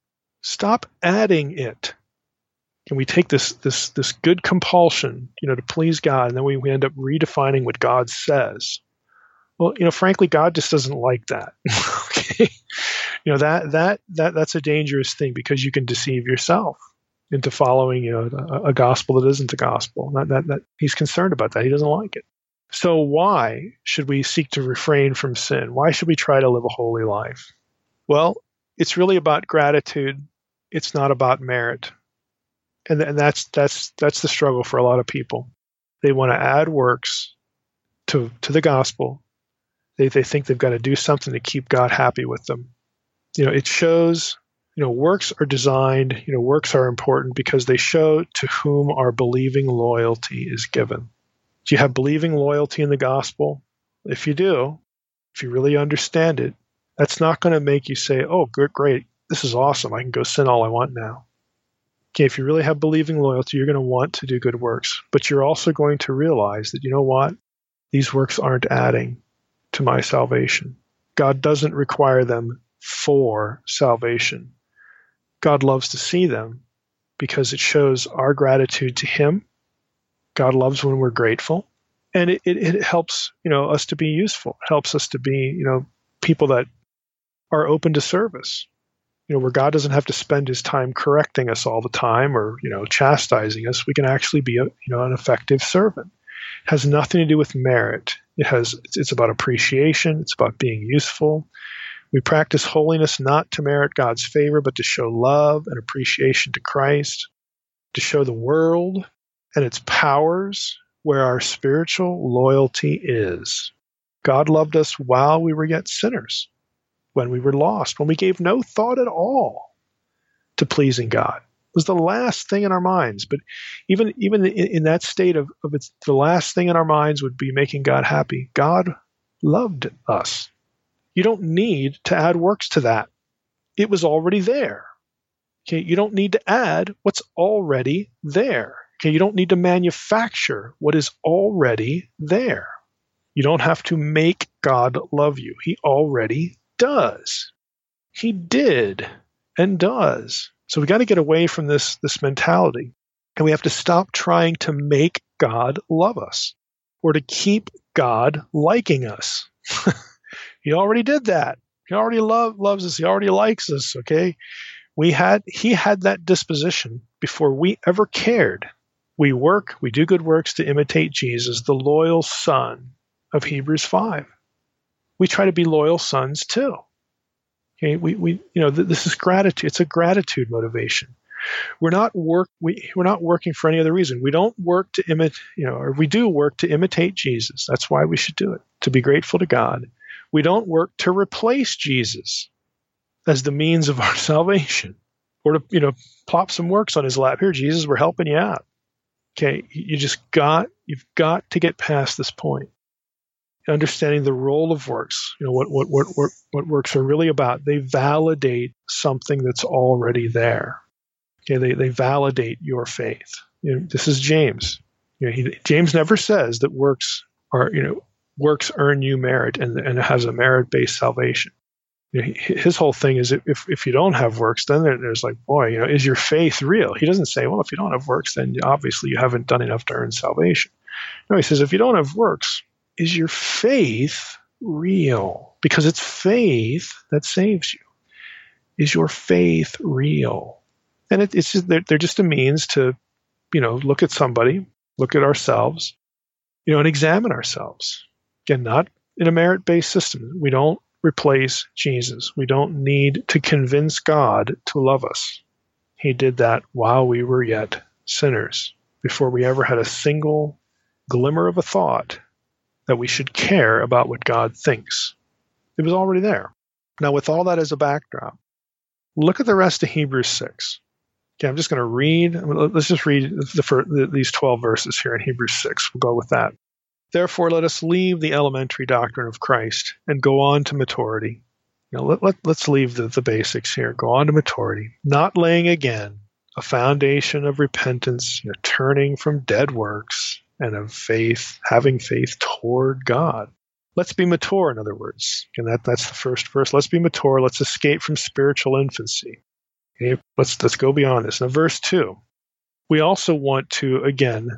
Stop adding it. And we take this this this good compulsion, you know, to please God, and then we, we end up redefining what God says. Well, you know, frankly, God just doesn't like that. Okay, you know, that that that that's a dangerous thing, because you can deceive yourself into following, you know, a, a gospel that isn't the gospel. That, that that He's concerned about that. He doesn't like it. So why should we seek to refrain from sin? Why should we try to live a holy life? Well, it's really about gratitude. It's not about merit. And, and that's that's that's the struggle for a lot of people. They want to add works to to the gospel. They they think they've got to do something to keep God happy with them. You know, it shows, you know, works are designed, you know, works are important because they show to whom our believing loyalty is given. Do you have believing loyalty in the gospel? If you do, if you really understand it, that's not going to make you say, oh, good, great, this is awesome, I can go sin all I want now. Okay, if you really have believing loyalty, you're going to want to do good works. But you're also going to realize that, you know what? These works aren't adding to my salvation. God doesn't require them for salvation. God loves to see them because it shows our gratitude to Him. God loves when we're grateful. And it, it, it helps, you know, us to be useful. It helps us to be, you know, people that are open to service. You know, where God doesn't have to spend His time correcting us all the time, or, you know, chastising us. We can actually be a, you know, an effective servant. It has nothing to do with merit. It has, it's, it's about appreciation. It's about being useful. We practice holiness not to merit God's favor, but to show love and appreciation to Christ, to show the world and its powers where our spiritual loyalty is. God loved us while we were yet sinners, when we were lost, when we gave no thought at all to pleasing God. It was the last thing in our minds. But even even in, in that state of, of it's the last thing in our minds would be making God happy. God loved us. You don't need to add works to that. It was already there. Okay, you don't need to add what's already there. Okay, you don't need to manufacture what is already there. You don't have to make God love you. He already does. He did and does. So we got to get away from this, this mentality. And we have to stop trying to make God love us or to keep God liking us. He already did that. He already love, loves us. He already likes us, okay? We had He had that disposition before we ever cared. We work, we do good works to imitate Jesus, the loyal son of Hebrews five. We try to be loyal sons too. Okay, we, we you know, th- this is gratitude. It's a gratitude motivation. We're not work we we're not working for any other reason. We don't work to imitate, you know, or we do work to imitate Jesus. That's why we should do it, to be grateful to God. We don't work to replace Jesus as the means of our salvation, or to, you know, plop some works on his lap. Here, Jesus, we're helping you out. Okay, you just got, you've got to get past this point. Understanding the role of works, you know, what, what, what, what, what works are really about. They validate something that's already there. Okay, they, they validate your faith. You know, this is James. You know, he, James never says that works are, you know, works earn you merit and, and it has a merit-based salvation. You know, he, his whole thing is if if you don't have works, then there's like, boy, you know, is your faith real? He doesn't say, well, if you don't have works, then obviously you haven't done enough to earn salvation. No, he says, if you don't have works, is your faith real? Because it's faith that saves you. Is your faith real? And it, it's just, they're, they're just a means to, you know, look at somebody, look at ourselves, you know, and examine ourselves. Again, not in a merit-based system. We don't replace Jesus. We don't need to convince God to love us. He did that while we were yet sinners, before we ever had a single glimmer of a thought that we should care about what God thinks. It was already there. Now, with all that as a backdrop, look at the rest of Hebrews six. Okay, I'm just going to read. Let's just read the, first, the, these twelve verses here in Hebrews six. We'll go with that. Therefore, let us leave the elementary doctrine of Christ and go on to maturity. You know, let, let, let's leave the, the basics here. Go on to maturity, not laying again a foundation of repentance, you know, turning from dead works, and of faith, having faith toward God. Let's be mature, in other words. And that, that's the first verse. Let's be mature. Let's escape from spiritual infancy. Okay, let's, let's go beyond this. Now, verse two. We also want to, again,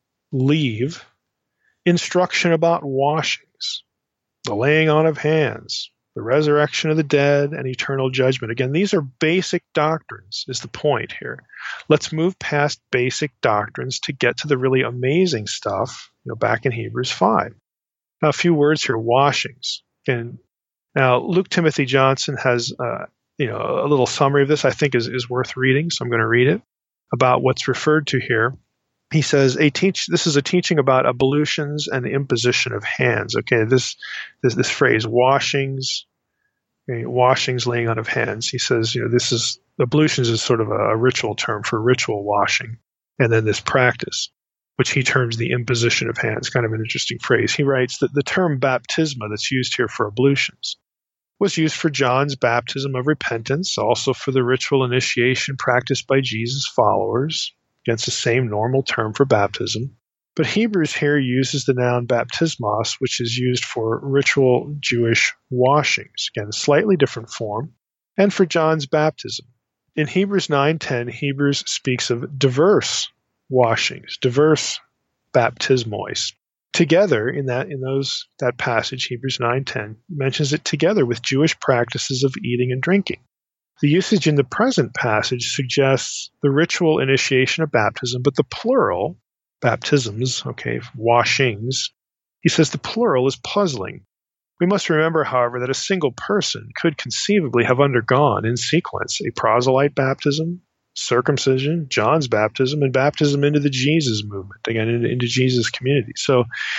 leave instruction about washings, the laying on of hands, the resurrection of the dead, and eternal judgment. Again, these are basic doctrines, is the point here. Let's move past basic doctrines to get to the really amazing stuff, you know, back in Hebrews five. Now, a few words here, washings. And now, Luke Timothy Johnson has, uh, you know, a little summary of this I think is, is worth reading, so I'm going to read it, about what's referred to here. He says, "A teach. This is a teaching about ablutions and the imposition of hands." Okay, this this, this phrase, washings, okay, washings, laying on of hands. He says, you know, this is ablutions is sort of a, a ritual term for ritual washing, and then this practice, which he terms the imposition of hands. Kind of an interesting phrase. He writes that the term baptisma that's used here for ablutions was used for John's baptism of repentance, also for the ritual initiation practiced by Jesus' followers. Against the same normal term for baptism. But Hebrews here uses the noun baptismos, which is used for ritual Jewish washings. Again, a slightly different form. And for John's baptism. In Hebrews nine ten, Hebrews speaks of diverse washings, diverse baptismois. Together, in that in those that passage, Hebrews nine ten, mentions it together with Jewish practices of eating and drinking. The usage in the present passage suggests the ritual initiation of baptism, but the plural, baptisms, okay, washings, he says the plural is puzzling. We must remember, however, that a single person could conceivably have undergone in sequence a proselyte baptism, circumcision, John's baptism, and baptism into the Jesus movement, again, into, into Jesus' community. So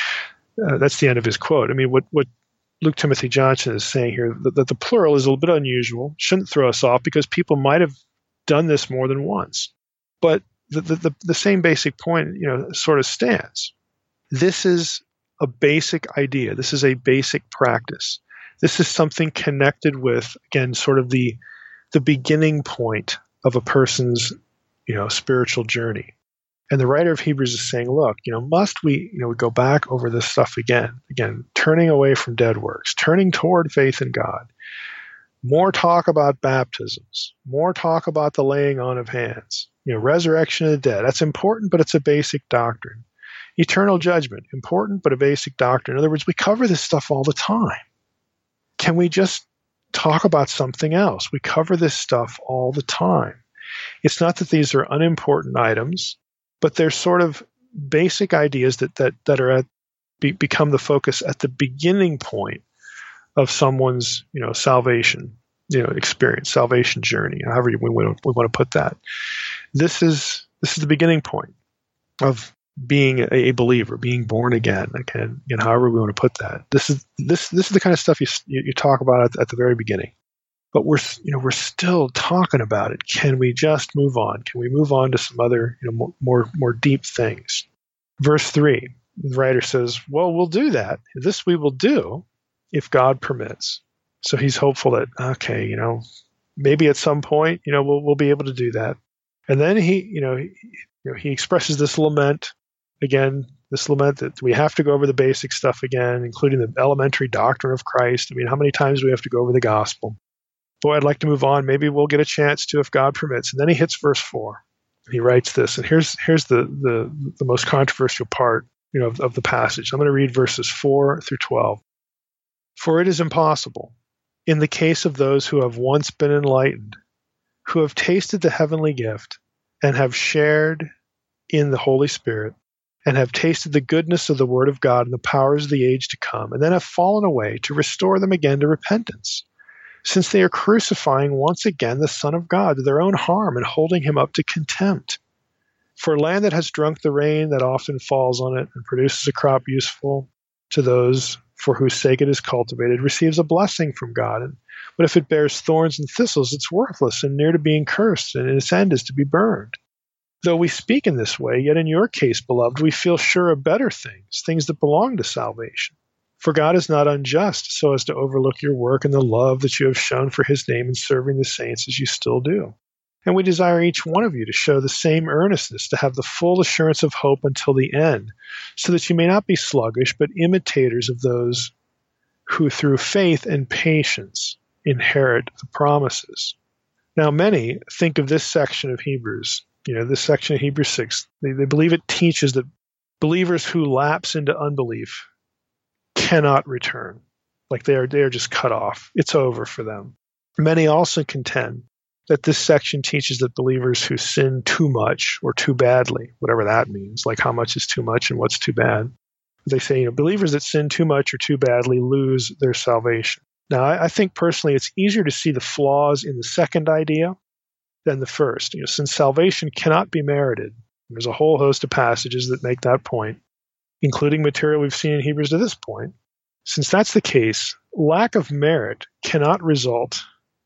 uh, that's the end of his quote. I mean, what what Luke Timothy Johnson is saying here, that, that the plural is a little bit unusual, shouldn't throw us off because people might have done this more than once. But the, the, the, the same basic point, you know, sort of stands. This is a basic idea. This is a basic practice. This is something connected with, again, sort of the, the beginning point of a person's, you know, spiritual journey. And the writer of Hebrews is saying, look, you know, must we, you know, we go back over this stuff again, again, turning away from dead works, turning toward faith in God. More talk about baptisms, more talk about the laying on of hands, you know, resurrection of the dead. That's important, but it's a basic doctrine. Eternal judgment, important, but a basic doctrine. In other words, we cover this stuff all the time. Can we just talk about something else? We cover this stuff all the time. It's not that these are unimportant items, but they're sort of basic ideas that that that are at be, become the focus at the beginning point of someone's, you know, salvation, you know, experience, salvation journey, however we want to, we want to put that. This is this is the beginning point of being a, a believer, being born again. Again, you know, however we want to put that. This is this this is the kind of stuff you you, you talk about at, at the very beginning. But we're you know we're still talking about it. Can we just move on? Can we move on to some other, you know, more more, more deep things? Verse three, the writer says, "Well, we'll do that. This we will do if God permits." So he's hopeful that, okay, you know, maybe at some point, you know, we'll we'll be able to do that. And then he, you know, he, you know, he expresses this lament again, this lament that we have to go over the basic stuff again, including the elementary doctrine of Christ. I mean, how many times do we have to go over the gospel? Boy, I'd like to move on. Maybe we'll get a chance to if God permits. And then he hits verse four. He writes this, and here's here's the the, the most controversial part, you know, of, of the passage. I'm going to read verses four through twelve. "For it is impossible, in the case of those who have once been enlightened, who have tasted the heavenly gift, and have shared in the Holy Spirit, and have tasted the goodness of the Word of God and the powers of the age to come, and then have fallen away, to restore them again to repentance, since they are crucifying once again the Son of God to their own harm and holding him up to contempt. For land that has drunk the rain that often falls on it and produces a crop useful to those for whose sake it is cultivated receives a blessing from God. And, but if it bears thorns and thistles, it's worthless and near to being cursed, and its end is to be burned. Though we speak in this way, yet in your case, beloved, we feel sure of better things, things that belong to salvation. For God is not unjust so as to overlook your work and the love that you have shown for his name in serving the saints as you still do. And we desire each one of you to show the same earnestness, to have the full assurance of hope until the end, so that you may not be sluggish, but imitators of those who through faith and patience inherit the promises." Now, many think of this section of Hebrews, you know, this section of Hebrews six, they, they believe it teaches that believers who lapse into unbelief cannot return. Like they are, they are just cut off. It's over for them. Many also contend that this section teaches that believers who sin too much or too badly, whatever that means, like how much is too much and what's too bad, they say, you know, believers that sin too much or too badly lose their salvation. Now, I, I think personally it's easier to see the flaws in the second idea than the first. You know, since salvation cannot be merited, there's a whole host of passages that make that point, including material we've seen in Hebrews to this point. Since that's the case, lack of merit cannot result,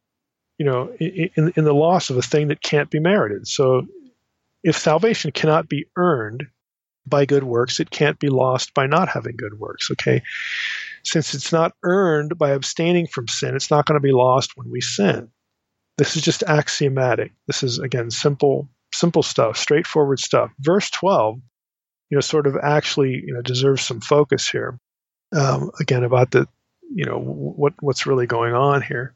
you know, in, in the loss of a thing that can't be merited. So if salvation cannot be earned by good works, it can't be lost by not having good works, okay? Since it's not earned by abstaining from sin, it's not going to be lost when we sin. This is just axiomatic. This is, again, simple, simple stuff, straightforward stuff. Verse twelve, you know, sort of actually, you know, deserves some focus here. Um, again, about the, you know, what what's really going on here.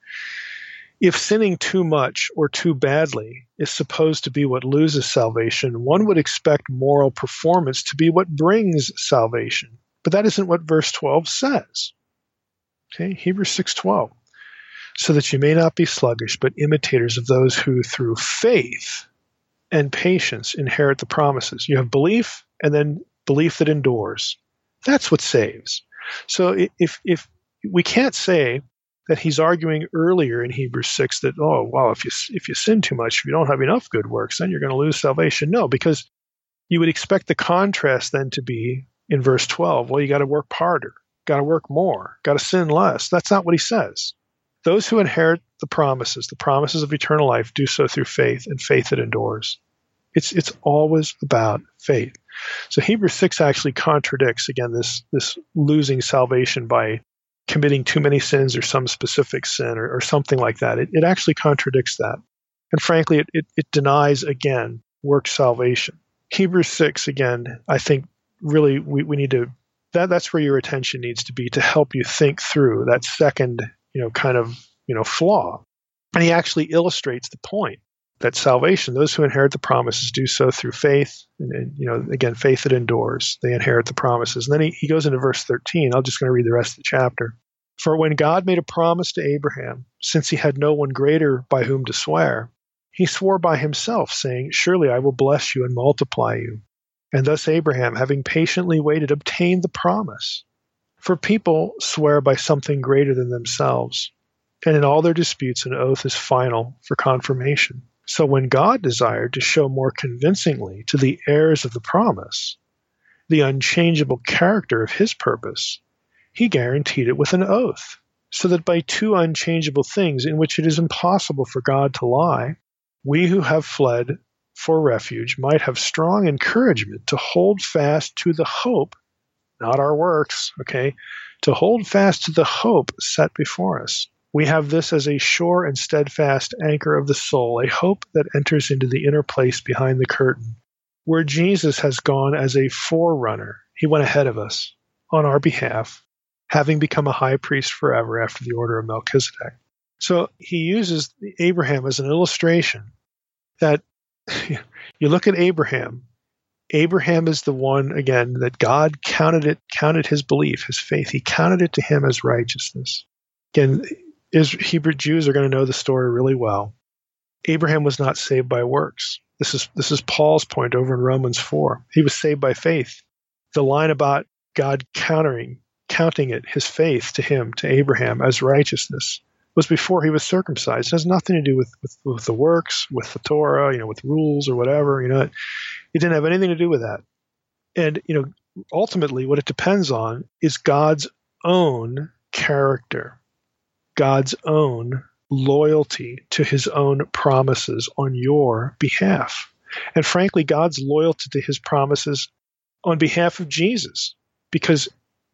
If sinning too much or too badly is supposed to be what loses salvation, one would expect moral performance to be what brings salvation. But that isn't what verse twelve says. Okay, Hebrews six twelve. So that you may not be sluggish, but imitators of those who through faith and patience inherit the promises. You have belief, and then belief that endures. That's what saves. So if if we can't say that he's arguing earlier in Hebrews six that, oh, well, if you if you sin too much, if you don't have enough good works, then you're going to lose salvation. No, because you would expect the contrast then to be in verse twelve. Well, you got to work harder, got to work more, got to sin less. That's not what he says. Those who inherit the promises, the promises of eternal life, do so through faith, and faith that endures. It's it's always about faith. So Hebrews six actually contradicts, again, this this losing salvation by committing too many sins or some specific sin or, or something like that. It, it actually contradicts that. And frankly, it, it, it denies, again, works salvation. Hebrews six, again, I think really we, we need to, that, that's where your attention needs to be to help you think through that second, you know, kind of, you know, flaw. And he actually illustrates the point that salvation, those who inherit the promises do so through faith. And, and you know, again, faith that endures, they inherit the promises. And then he, he goes into verse thirteen. I'm just going to read the rest of the chapter. For when God made a promise to Abraham, since he had no one greater by whom to swear, he swore by himself, saying, surely I will bless you and multiply you. And thus Abraham, having patiently waited, obtained the promise. For people swear by something greater than themselves, and in all their disputes an oath is final for confirmation. So when God desired to show more convincingly to the heirs of the promise the unchangeable character of his purpose, he guaranteed it with an oath, so that by two unchangeable things in which it is impossible for God to lie, we who have fled for refuge might have strong encouragement to hold fast to the hope, not our works, okay, to hold fast to the hope set before us. We have this as a sure and steadfast anchor of the soul, a hope that enters into the inner place behind the curtain, where Jesus has gone as a forerunner. He went ahead of us on our behalf, having become a high priest forever after the order of Melchizedek. So he uses Abraham as an illustration that you look at Abraham. Abraham is the one, again, that God counted it, counted his belief, his faith. He counted it to him as righteousness. Again, is, Hebrew Jews are going to know the story really well. Abraham was not saved by works. This is this is Paul's point over in Romans four. He was saved by faith. The line about God countering, counting it, his faith to him, to Abraham, as righteousness, was before he was circumcised. It has nothing to do with, with, with the works, with the Torah, you know, with rules or whatever. You know, it, it didn't have anything to do with that. And, you know, ultimately what it depends on is God's own character, God's own loyalty to his own promises on your behalf. And frankly, God's loyalty to his promises on behalf of Jesus, because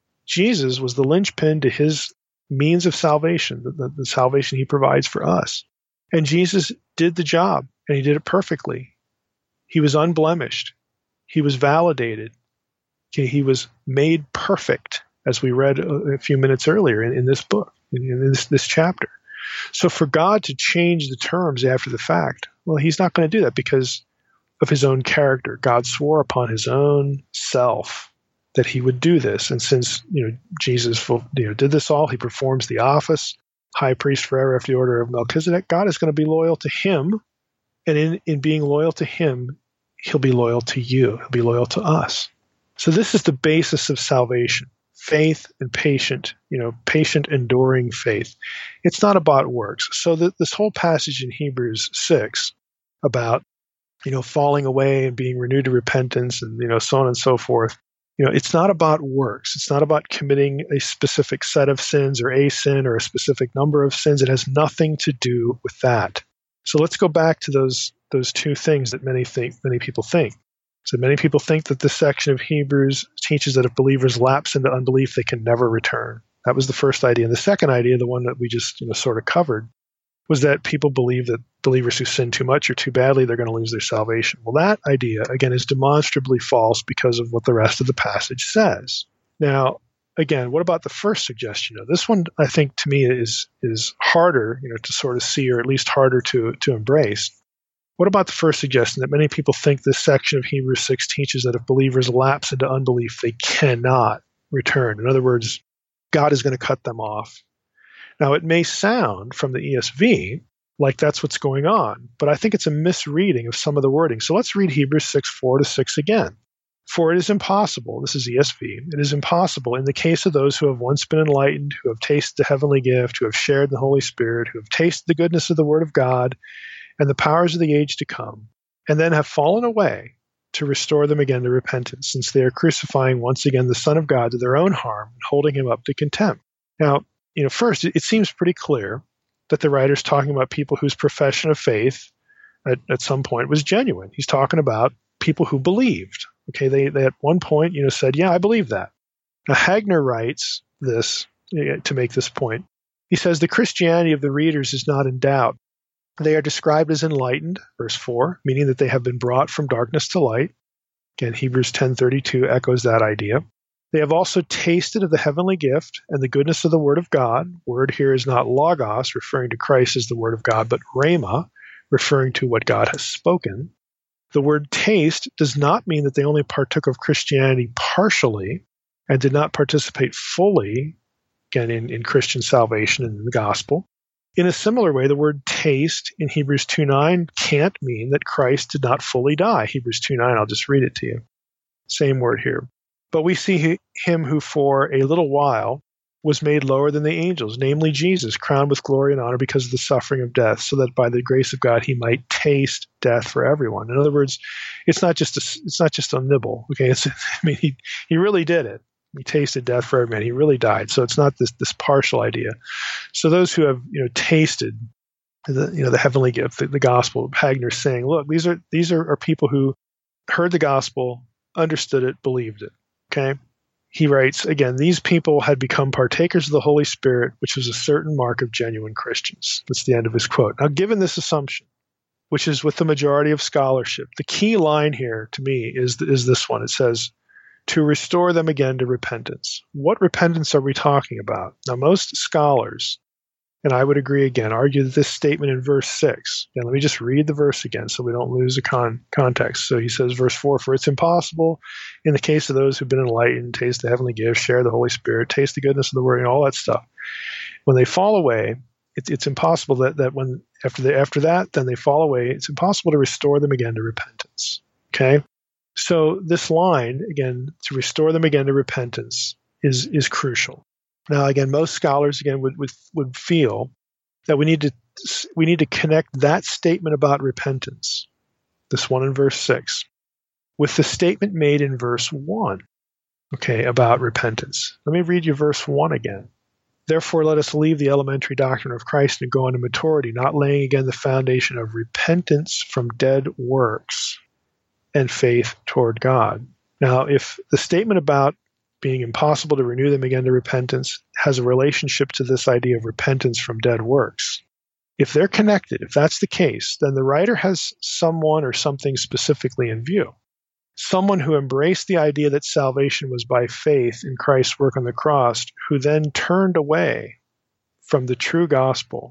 Jesus was the linchpin to his means of salvation, the, the, the salvation he provides for us. And Jesus did the job, and he did it perfectly. He was unblemished. He was validated. Okay, he was made perfect, as we read a, a few minutes earlier in, in this book, in, in this, this chapter. So for God to change the terms after the fact, well, he's not going to do that because of his own character. God swore upon his own self that he would do this. And since, you know, Jesus you know, did this all, he performs the office, high priest forever after the order of Melchizedek, God is going to be loyal to him. And in, in being loyal to him, he'll be loyal to you. He'll be loyal to us. So this is the basis of salvation. Faith and patient, you know, patient, enduring faith. It's not about works. So the, this whole passage in Hebrews six about, you know, falling away and being renewed to repentance and, you know, so on and so forth, you know, it's not about works. It's not about committing a specific set of sins or a sin or a specific number of sins. It has nothing to do with that. So let's go back to those those two things that many think, many people think. So many people think that this section of Hebrews teaches that if believers lapse into unbelief, they can never return. That was the first idea. And the second idea, the one that we just, you know, sort of covered, was that people believe that believers who sin too much or too badly, they're going to lose their salvation. Well, that idea, again, is demonstrably false because of what the rest of the passage says. Now, again, what about the first suggestion? Now, this one, I think, to me is is harder, you know, to sort of see, or at least harder to to embrace. What about the first suggestion that many people think this section of Hebrews six teaches that if believers lapse into unbelief, they cannot return? In other words, God is going to cut them off. Now, it may sound from the E S V like that's what's going on, but I think it's a misreading of some of the wording. So let's read Hebrews six, four to six again. For it is impossible, this is E S V, it is impossible in the case of those who have once been enlightened, who have tasted the heavenly gift, who have shared the Holy Spirit, who have tasted the goodness of the Word of God and the powers of the age to come, and then have fallen away, to restore them again to repentance, since they are crucifying once again the Son of God to their own harm and holding him up to contempt. Now, you know, first, it seems pretty clear that the writer's talking about people whose profession of faith at, at some point was genuine. He's talking about people who believed. Okay, they, they at one point, you know, said, yeah, I believe that. Now, Hagner writes this, you know, to make this point. He says, the Christianity of the readers is not in doubt. They are described as enlightened, verse four, meaning that they have been brought from darkness to light. Again, Hebrews ten thirty-two echoes that idea. They have also tasted of the heavenly gift and the goodness of the Word of God. Word here is not logos, referring to Christ as the Word of God, but rhema, referring to what God has spoken. The word taste does not mean that they only partook of Christianity partially and did not participate fully, again, in, in Christian salvation and in the gospel. In a similar way, the word taste in Hebrews two nine can't mean that Christ did not fully die. Hebrews two nine, I'll just read it to you. Same word here. But we see him who for a little while was made lower than the angels, namely Jesus, crowned with glory and honor because of the suffering of death, so that by the grace of God he might taste death for everyone. In other words, it's not just a, it's not just a nibble. Okay, it's, I mean, he he really did it. He tasted death for every man. He really died. So it's not this this partial idea. So those who have you know tasted the you know the heavenly gift, the, the gospel, Hagner's saying, look, these are these are, are people who heard the gospel, understood it, believed it. Okay. He writes, again, these people had become partakers of the Holy Spirit, which was a certain mark of genuine Christians. That's the end of his quote. Now, given this assumption, which is with the majority of scholarship, the key line here to me is, is this one. It says, to restore them again to repentance. What repentance are we talking about? Now, most scholars, and I would agree again, argue that this statement in verse six, and let me just read the verse again so we don't lose the con- context. So he says, verse four, for it's impossible in the case of those who've been enlightened, taste the heavenly gift, share the Holy Spirit, taste the goodness of the word, and all that stuff. When they fall away, it's, it's impossible that, that when after they, after that, then they fall away, it's impossible to restore them again to repentance. Okay? So this line, again, to restore them again to repentance is is crucial. Now, again, most scholars again would, would would feel that we need to we need to connect that statement about repentance, this one in verse six, with the statement made in verse one, okay, about repentance. Let me read you verse one again. Therefore, let us leave the elementary doctrine of Christ and go on to maturity, not laying again the foundation of repentance from dead works and faith toward God. Now, if the statement about being impossible to renew them again to repentance has a relationship to this idea of repentance from dead works, if they're connected, if that's the case, then the writer has someone or something specifically in view. Someone who embraced the idea that salvation was by faith in Christ's work on the cross, who then turned away from the true gospel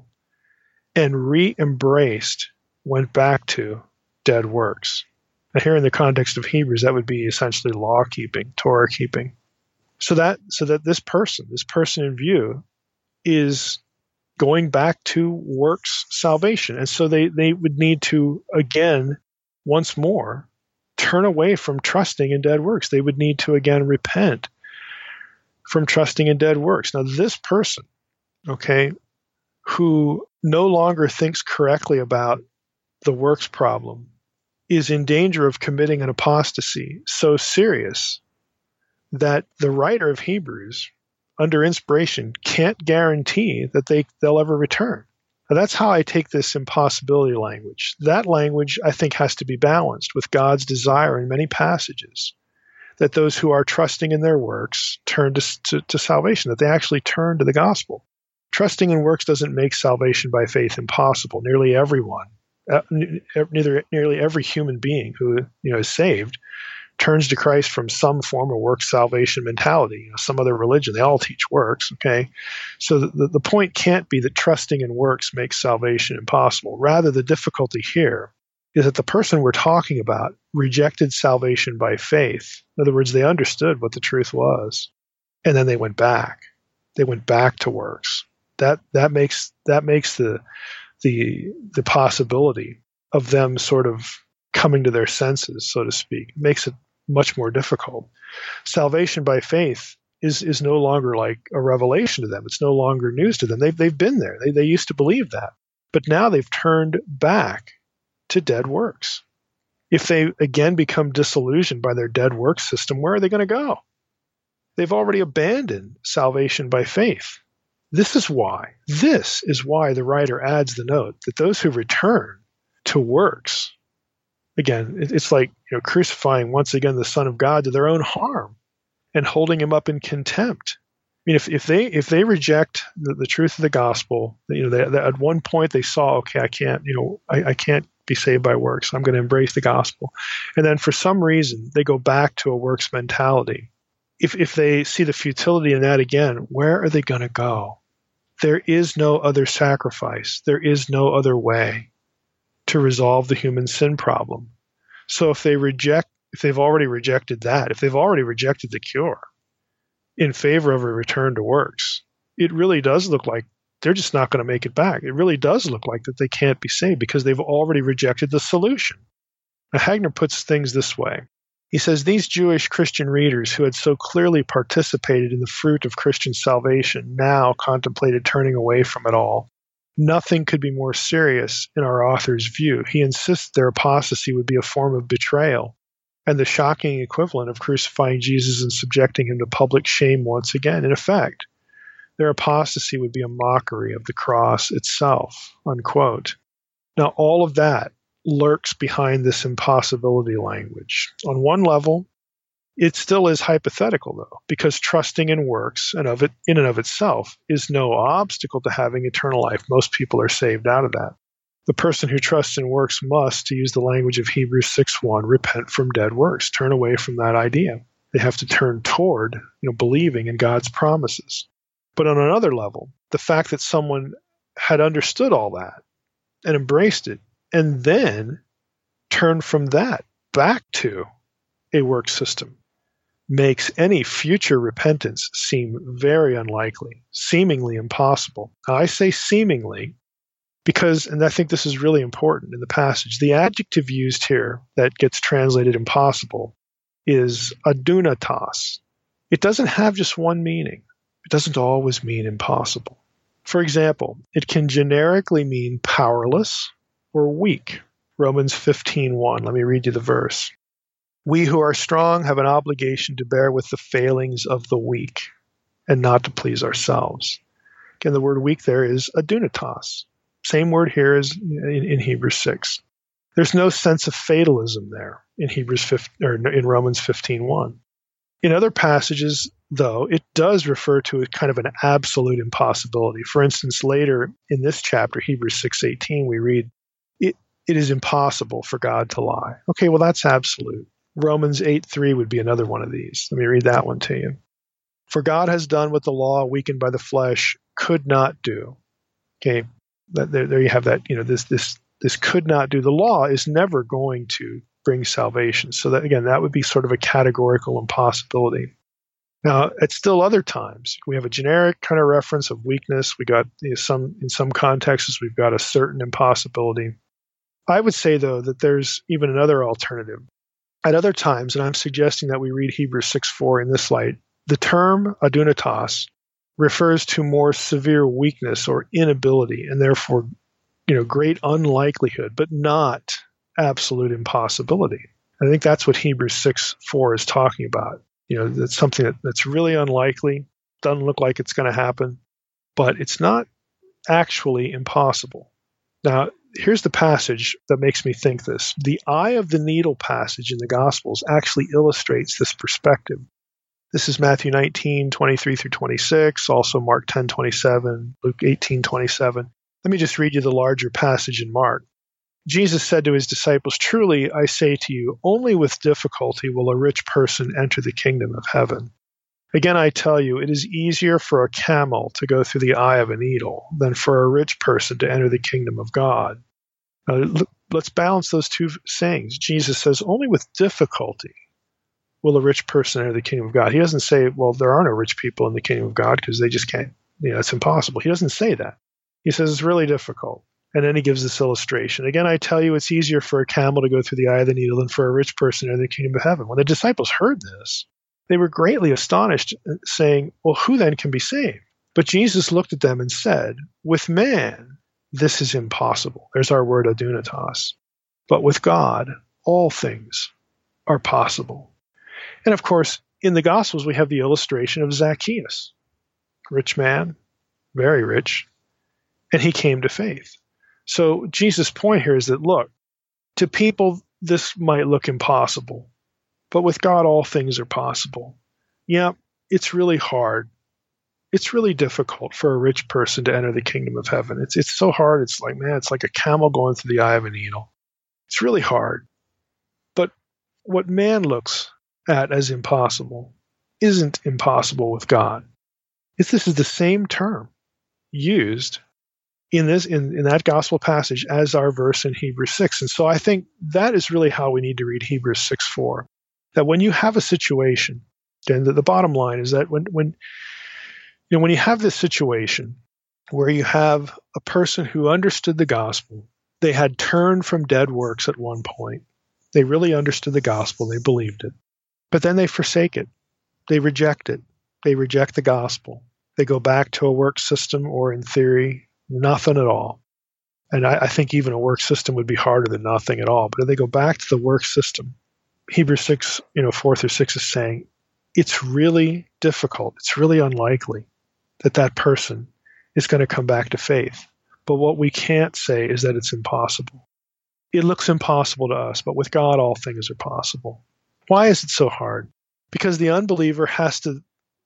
and re-embraced, went back to dead works. Now, here in the context of Hebrews, that would be essentially law-keeping, Torah-keeping. So that so that this person, this person in view, is going back to works salvation. And so they, they would need to, again, once more, turn away from trusting in dead works. They would need to, again, repent from trusting in dead works. Now, this person, okay, who no longer thinks correctly about the works problem is in danger of committing an apostasy so serious that the writer of Hebrews, under inspiration, can't guarantee that they, they'll ever return. Now, that's how I take this impossibility language. That language, I think, has to be balanced with God's desire in many passages that those who are trusting in their works turn to, to, to salvation, that they actually turn to the gospel. Trusting in works doesn't make salvation by faith impossible. Nearly everyone, uh, neither, nearly every human being who you know is saved turns to Christ from some form of work salvation mentality, you know, some other religion. They all teach works, okay? So the, the point can't be that trusting in works makes salvation impossible. Rather, the difficulty here is that the person we're talking about rejected salvation by faith. In other words, they understood what the truth was, and then they went back. They went back to works. That that makes that makes the the the possibility of them sort of coming to their senses, so to speak, it makes it much more difficult. Salvation by faith is is no longer like a revelation to them. It's no longer news to them. They've, they've been there. They, they used to believe that. But now they've turned back to dead works. If they again become disillusioned by their dead works system, where are they going to go? They've already abandoned salvation by faith. This is why, this is why the writer adds the note that those who return to works, again, it's like you know, crucifying once again the Son of God to their own harm and holding him up in contempt. mean, if, if they if they reject the, the truth of the gospel, you know, they, they, at one point they saw, okay, I can't, you know, I, I can't be saved by works. I'm going to embrace the gospel, and then for some reason they go back to a works mentality. If if they see the futility in that again, where are they going to go? There is no other sacrifice. There is no other way to resolve the human sin problem. So if they reject, if they've already rejected that, if they've already rejected the cure in favor of a return to works, it really does look like they're just not going to make it back. It really does look like that they can't be saved because they've already rejected the solution. Now, Hagner puts things this way. He says, these Jewish Christian readers who had so clearly participated in the fruit of Christian salvation now contemplated turning away from it all. Nothing could be more serious in our author's view. He insists their apostasy would be a form of betrayal and the shocking equivalent of crucifying Jesus and subjecting him to public shame once again. In effect, their apostasy would be a mockery of the cross itself, unquote. Now, all of that lurks behind this impossibility language. On one level, it still is hypothetical, though, because trusting in works and of it in and of itself is no obstacle to having eternal life. Most people are saved out of that. The person who trusts in works must, to use the language of Hebrews six one, repent from dead works, turn away from that idea. They have to turn toward, you know, believing in God's promises. But on another level, the fact that someone had understood all that and embraced it, and then turned from that back to a work system, makes any future repentance seem very unlikely, seemingly impossible. Now, I say seemingly because, and I think this is really important in the passage, the adjective used here that gets translated impossible is adunatos. It doesn't have just one meaning. It doesn't always mean impossible. For example, it can generically mean powerless or weak. Romans fifteen one. Let me read you the verse. We who are strong have an obligation to bear with the failings of the weak and not to please ourselves. Again, the word weak there is adunatos. Same word here as in, in Hebrews six. There's no sense of fatalism there in Hebrews fifteen, or in Romans fifteen one. In other passages, though, it does refer to a kind of an absolute impossibility. For instance, later in this chapter, Hebrews six eighteen, we read, it, it is impossible for God to lie. Okay, well, that's absolute. Romans eight three would be another one of these. Let me read that one to you. For God has done what the law, weakened by the flesh, could not do. Okay, that, there, there you have that. You know, this this this could not do. The law is never going to bring salvation. So that, again, that would be sort of a categorical impossibility. Now, at still other times, we have a generic kind of reference of weakness. We got, you know, some in some contexts, we've got a certain impossibility. I would say, though, that there's even another alternative. At other times, and I'm suggesting that we read Hebrews six four in this light, the term adunatos refers to more severe weakness or inability, and therefore, you know, great unlikelihood, but not absolute impossibility. I think that's what Hebrews six four is talking about. You know, that's something that, that's really unlikely, doesn't look like it's going to happen, but it's not actually impossible. Now, here's the passage that makes me think this. The eye of the needle passage in the Gospels actually illustrates this perspective. This is Matthew nineteen twenty-three through twenty-six, also Mark ten twenty-seven, Luke eighteen twenty-seven. Let me just read you the larger passage in Mark. Jesus said to his disciples, "Truly, I say to you, only with difficulty will a rich person enter the kingdom of heaven. Again, I tell you, it is easier for a camel to go through the eye of a needle than for a rich person to enter the kingdom of God." Now, let's balance those two sayings. Jesus says, only with difficulty will a rich person enter the kingdom of God. He doesn't say, well, there are no rich people in the kingdom of God because they just can't, you know, it's impossible. He doesn't say that. He says it's really difficult. And then he gives this illustration. Again, I tell you, it's easier for a camel to go through the eye of the needle than for a rich person to enter the kingdom of heaven. When the disciples heard this, they were greatly astonished, saying, well, who then can be saved? But Jesus looked at them and said, with man, this is impossible. There's our word adunatos. But with God, all things are possible. And of course, in the Gospels, we have the illustration of Zacchaeus. Rich man, very rich, and he came to faith. So Jesus' point here is that, look, to people, this might look impossible, but with God, all things are possible. Yeah, it's really hard, it's really difficult for a rich person to enter the kingdom of heaven. It's it's so hard. It's like, man, it's like a camel going through the eye of a needle. It's really hard. But what man looks at as impossible isn't impossible with God. It's, this is the same term used in this in, in that gospel passage as our verse in Hebrews six. And so I think that is really how we need to read Hebrews six four. That when you have a situation, and the, the bottom line is that when when you know when you have this situation where you have a person who understood the gospel, they had turned from dead works at one point. They really understood the gospel, they believed it. But then they forsake it. They reject it. They reject the gospel. They go back to a work system, or in theory, nothing at all. And I, I think even a work system would be harder than nothing at all. But if they go back to the work system, Hebrews six, you know, four through six is saying it's really difficult. It's really unlikely that that person is going to come back to faith. But what we can't say is that it's impossible. It looks impossible to us, but with God, all things are possible. Why is it so hard? Because the unbeliever has to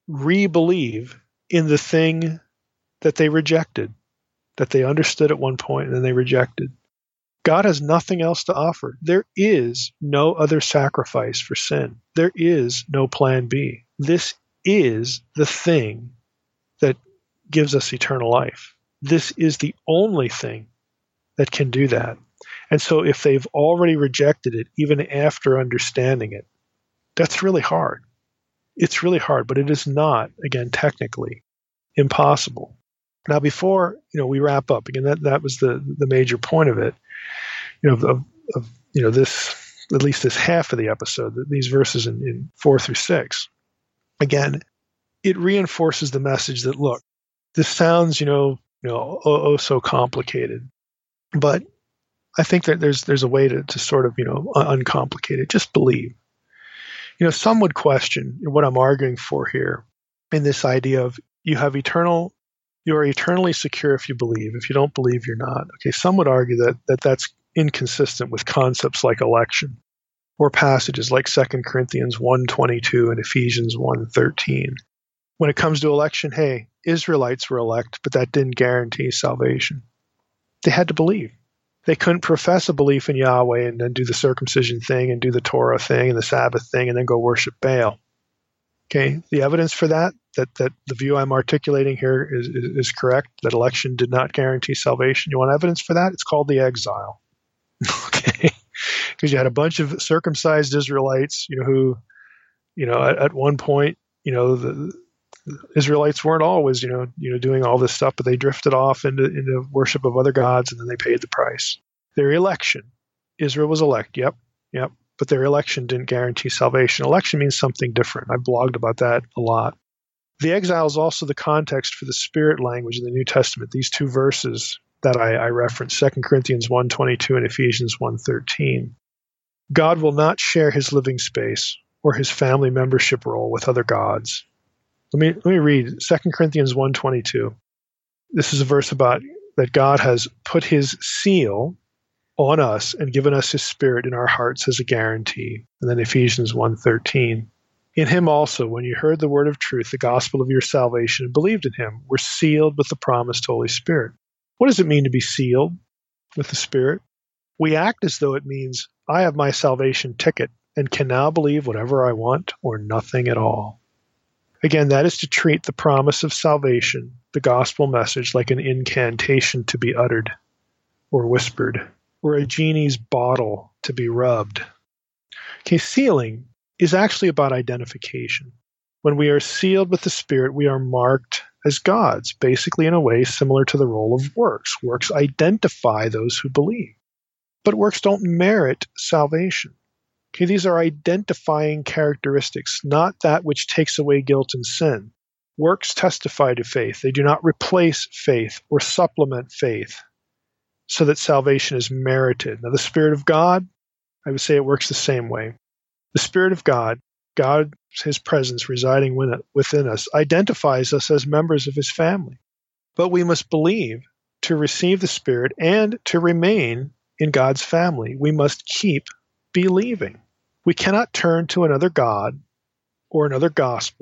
re-believe in the thing that they rejected, that they understood at one point and then they rejected. God has nothing else to offer. There is no other sacrifice for sin. There is no plan B. This is the thing that gives us eternal life. This is the only thing that can do that. And so if they've already rejected it, even after understanding it, that's really hard. It's really hard, but it is not, again, technically impossible. Now, before you know we wrap up, again, that, that was the, the major point of it, you know, of, of you know this at least this half of the episode, these verses in, in four through six. Again, it reinforces the message that look, this sounds you know you know oh, oh so complicated, but I think that there's there's a way to, to sort of you know uncomplicate it. Just believe. You know, some would question what I'm arguing for here in this idea of you have eternal, you are eternally secure if you believe. If you don't believe, you're not. Okay, some would argue that, that that's inconsistent with concepts like election or passages like Second Corinthians one twenty-two and Ephesians one thirteen. When it comes to election, hey, Israelites were elect, but that didn't guarantee salvation. They had to believe. They couldn't profess a belief in Yahweh and then do the circumcision thing and do the Torah thing and the Sabbath thing and then go worship Baal. Okay, the evidence for that, that that the view I'm articulating here is, is, is correct, that election did not guarantee salvation. You want evidence for that? It's called the exile. Okay, because you had a bunch of circumcised Israelites, you know, who, you know, at, at one point, you know, the, the Israelites weren't always, you know, you know, doing all this stuff, but they drifted off into into worship of other gods, and then they paid the price. Their election, Israel was elect. Yep, yep. But their election didn't guarantee salvation. Election means something different. I've blogged about that a lot. The exile is also the context for the spirit language in the New Testament. These two verses that I, I referenced, Second Corinthians one twenty-two and Ephesians one thirteen. God will not share his living space or his family membership role with other gods. Let me let me read Second Corinthians one twenty-two. This is a verse about that God has put his seal on us and given us his spirit in our hearts as a guarantee. And then Ephesians one thirteen. In him also, when you heard the word of truth, the gospel of your salvation, and believed in him, were sealed with the promised Holy Spirit. What does it mean to be sealed with the Spirit? We act as though it means I have my salvation ticket and can now believe whatever I want or nothing at all. Again, that is to treat the promise of salvation, the gospel message, like an incantation to be uttered or whispered, or a genie's bottle to be rubbed. Okay, sealing is actually about identification. When we are sealed with the Spirit, we are marked as gods, basically in a way similar to the role of works. Works identify those who believe, but works don't merit salvation. Okay, these are identifying characteristics, not that which takes away guilt and sin. Works testify to faith. They do not replace faith or supplement faith so that salvation is merited. Now, the Spirit of God, I would say it works the same way. The Spirit of God, God, his presence residing within us, identifies us as members of his family. But we must believe to receive the Spirit and to remain in God's family. We must keep believing. We cannot turn to another God or another gospel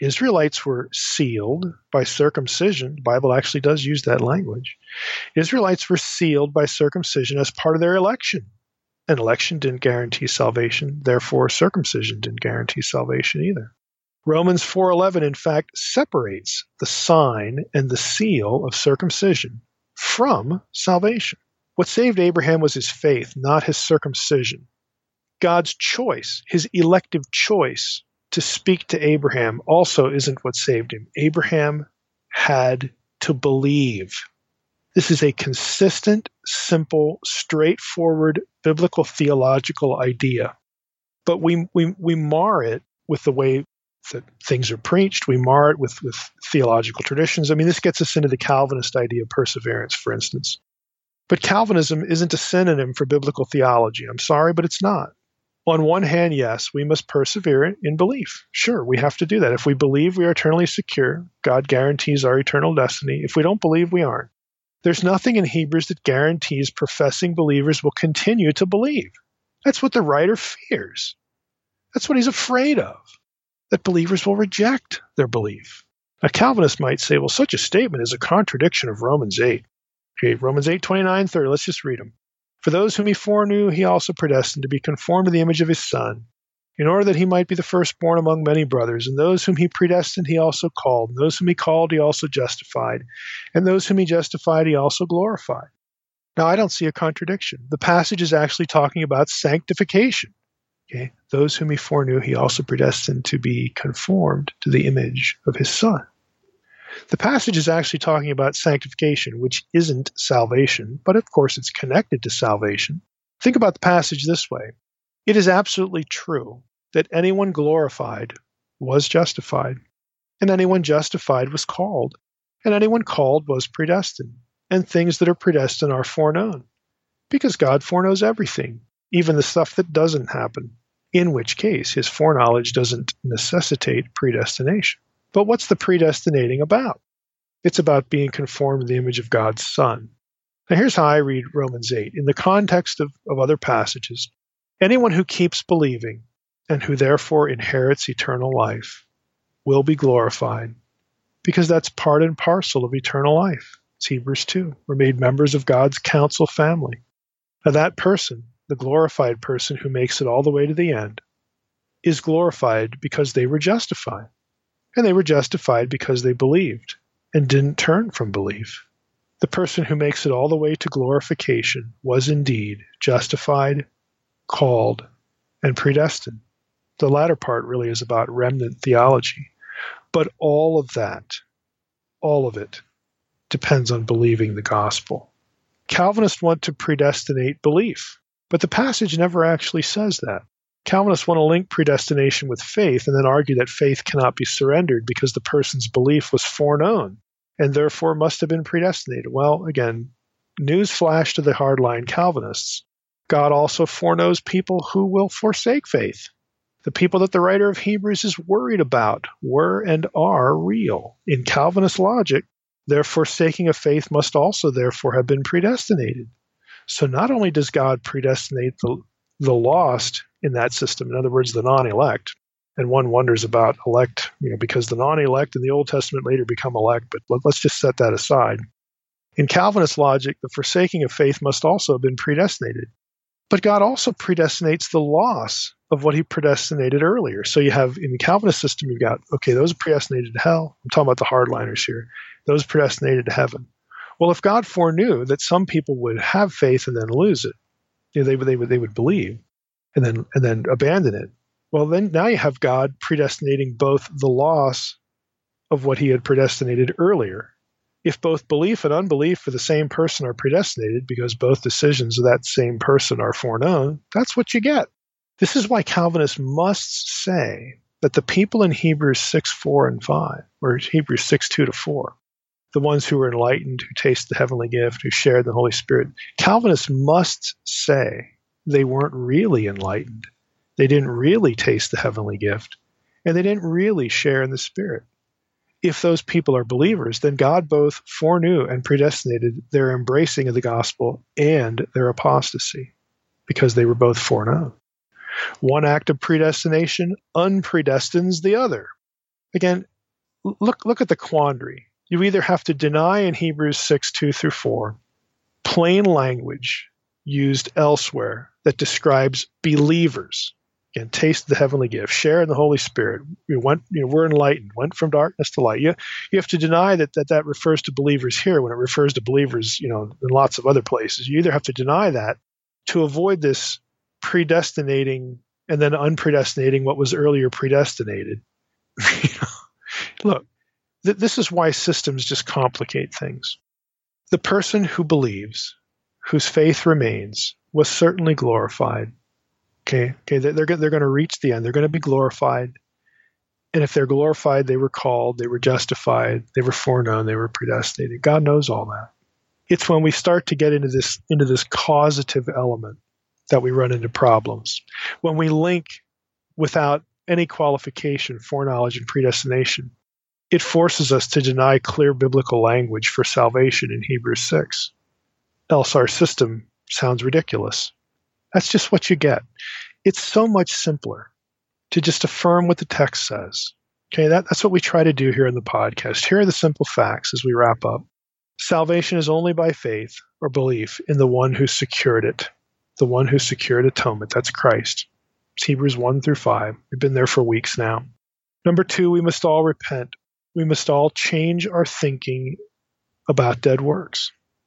Israelites were sealed by circumcision. The Bible actually does use that language. Israelites were sealed by circumcision as part of their election. And election didn't guarantee salvation. Therefore, circumcision didn't guarantee salvation either. Romans four eleven, in fact, separates the sign and the seal of circumcision from salvation. What saved Abraham was his faith, not his circumcision. God's choice, his elective choice to speak to Abraham also isn't what saved him. Abraham had to believe. This is a consistent, simple, straightforward, biblical theological idea. But we, we, we mar it with the way that things are preached. We mar it with, with theological traditions. I mean, this gets us into the Calvinist idea of perseverance, for instance. But Calvinism isn't a synonym for biblical theology. I'm sorry, but it's not. On one hand, yes, we must persevere in belief. Sure, we have to do that. If we believe we are eternally secure, God guarantees our eternal destiny. If we don't believe, we aren't. There's nothing in Hebrews that guarantees professing believers will continue to believe. That's what the writer fears. That's what he's afraid of, that believers will reject their belief. A Calvinist might say, well, such a statement is a contradiction of Romans eight. Okay, Romans eight, twenty-nine, thirty, let's just read them. For those whom he foreknew, he also predestined to be conformed to the image of his Son, in order that he might be the firstborn among many brothers. And those whom he predestined, he also called. And those whom he called, he also justified. And those whom he justified, he also glorified. Now, I don't see a contradiction. The passage is actually talking about sanctification. Okay? Those whom he foreknew, he also predestined to be conformed to the image of his Son. The passage is actually talking about sanctification, which isn't salvation, but of course it's connected to salvation. Think about the passage this way. It is absolutely true that anyone glorified was justified, and anyone justified was called, and anyone called was predestined, and things that are predestined are foreknown, because God foreknows everything, even the stuff that doesn't happen, in which case his foreknowledge doesn't necessitate predestination. But what's the predestinating about? It's about being conformed to the image of God's Son. Now here's how I read Romans eight. In the context of, of other passages, anyone who keeps believing and who therefore inherits eternal life will be glorified, because that's part and parcel of eternal life. It's Hebrews two. We're made members of God's council family. Now that person, the glorified person who makes it all the way to the end, is glorified because they were justified. And they were justified because they believed and didn't turn from belief. The person who makes it all the way to glorification was indeed justified, called, and predestined. The latter part really is about remnant theology. But all of that, all of it, depends on believing the gospel. Calvinists want to predestinate belief, but the passage never actually says that. Calvinists want to link predestination with faith and then argue that faith cannot be surrendered because the person's belief was foreknown and therefore must have been predestinated. Well, again, news flash to the hardline Calvinists. God also foreknows people who will forsake faith. The people that the writer of Hebrews is worried about were and are real. In Calvinist logic, their forsaking of faith must also therefore have been predestinated. So not only does God predestinate the, the lost in that system, in other words, the non-elect, and one wonders about elect, you know, because the non-elect in the Old Testament later become elect, but let, let's just set that aside. In Calvinist logic, the forsaking of faith must also have been predestinated. But God also predestinates the loss of what he predestinated earlier. So you have, in the Calvinist system, you've got, okay, those are predestinated to hell. I'm talking about the hardliners here. Those predestinated to heaven. Well, if God foreknew that some people would have faith and then lose it, you know, they would, they would, they would believe and then, and then abandon it. Well, then now you have God predestinating both the loss of what he had predestinated earlier. If both belief and unbelief for the same person are predestinated because both decisions of that same person are foreknown, that's what you get. This is why Calvinists must say that the people in Hebrews six, four, and five, or Hebrews six, two to four, the ones who were enlightened, who taste the heavenly gift, who shared the Holy Spirit, Calvinists must say they weren't really enlightened. They didn't really taste the heavenly gift, and they didn't really share in the Spirit. If those people are believers, then God both foreknew and predestinated their embracing of the gospel and their apostasy, because they were both foreknown. One act of predestination unpredestines the other. Again, look look at the quandary. You either have to deny in Hebrews six, two through four, plain language used elsewhere that describes believers. Again, taste the heavenly gift, share in the Holy Spirit. We went, you know, we're enlightened, went from darkness to light. You, you have to deny that, that that refers to believers here when it refers to believers, you know, in lots of other places. You either have to deny that to avoid this predestinating and then unpredestinating what was earlier predestinated. You know, look, th- this is why systems just complicate things. The person who believes, whose faith remains, was certainly glorified. Okay, okay, they're they're, they're going to reach the end. They're going to be glorified, and if they're glorified, they were called, they were justified, they were foreknown, they were predestinated. God knows all that. It's when we start to get into this into this causative element that we run into problems. When we link without any qualification foreknowledge and predestination, it forces us to deny clear biblical language for salvation in Hebrews six. Else our system sounds ridiculous. That's just what you get. It's so much simpler to just affirm what the text says. Okay, that, that's what we try to do here in the podcast. Here are the simple facts as we wrap up. Salvation is only by faith or belief in the one who secured it, the one who secured atonement. That's Christ. It's Hebrews one through five. We've been there for weeks now. Number two, we must all repent. We must all change our thinking about dead works.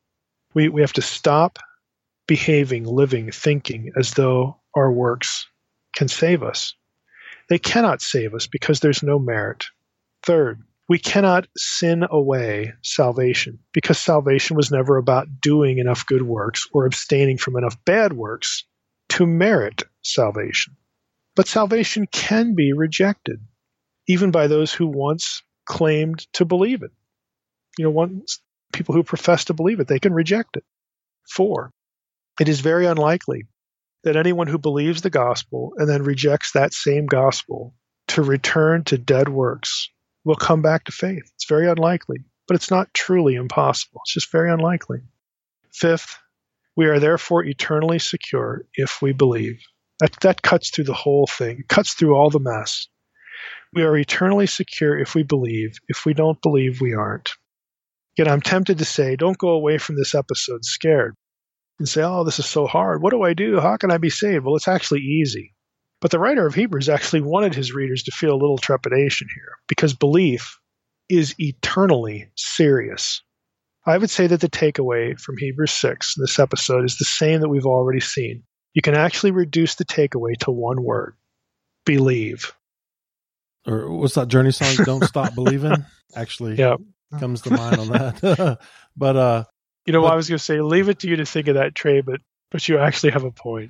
We, we have to stop behaving, living, thinking as though our works can save us. They cannot save us because there's no merit. Third, we cannot sin away salvation because salvation was never about doing enough good works or abstaining from enough bad works to merit salvation. But salvation can be rejected, even by those who once claimed to believe it. You know, once people who profess to believe it, they can reject it. Four, it is very unlikely that anyone who believes the gospel and then rejects that same gospel to return to dead works will come back to faith. It's very unlikely, but it's not truly impossible. It's just very unlikely. Fifth, we are therefore eternally secure if we believe. That, that cuts through the whole thing. It cuts through all the mess. We are eternally secure if we believe. If we don't believe, we aren't. Yet I'm tempted to say, don't go away from this episode scared and say, oh, this is so hard. What do I do? How can I be saved? Well, it's actually easy. But the writer of Hebrews actually wanted his readers to feel a little trepidation here because belief is eternally serious. I would say that the takeaway from Hebrews six in this episode is the same that we've already seen. You can actually reduce the takeaway to one word: believe.
Or what's that Journey song? Don't Stop Believing. Actually, yeah, comes to mind on that. But uh,
you know,
but,
I was going to say, leave it to you to think of that, Trey, but but you actually have a point.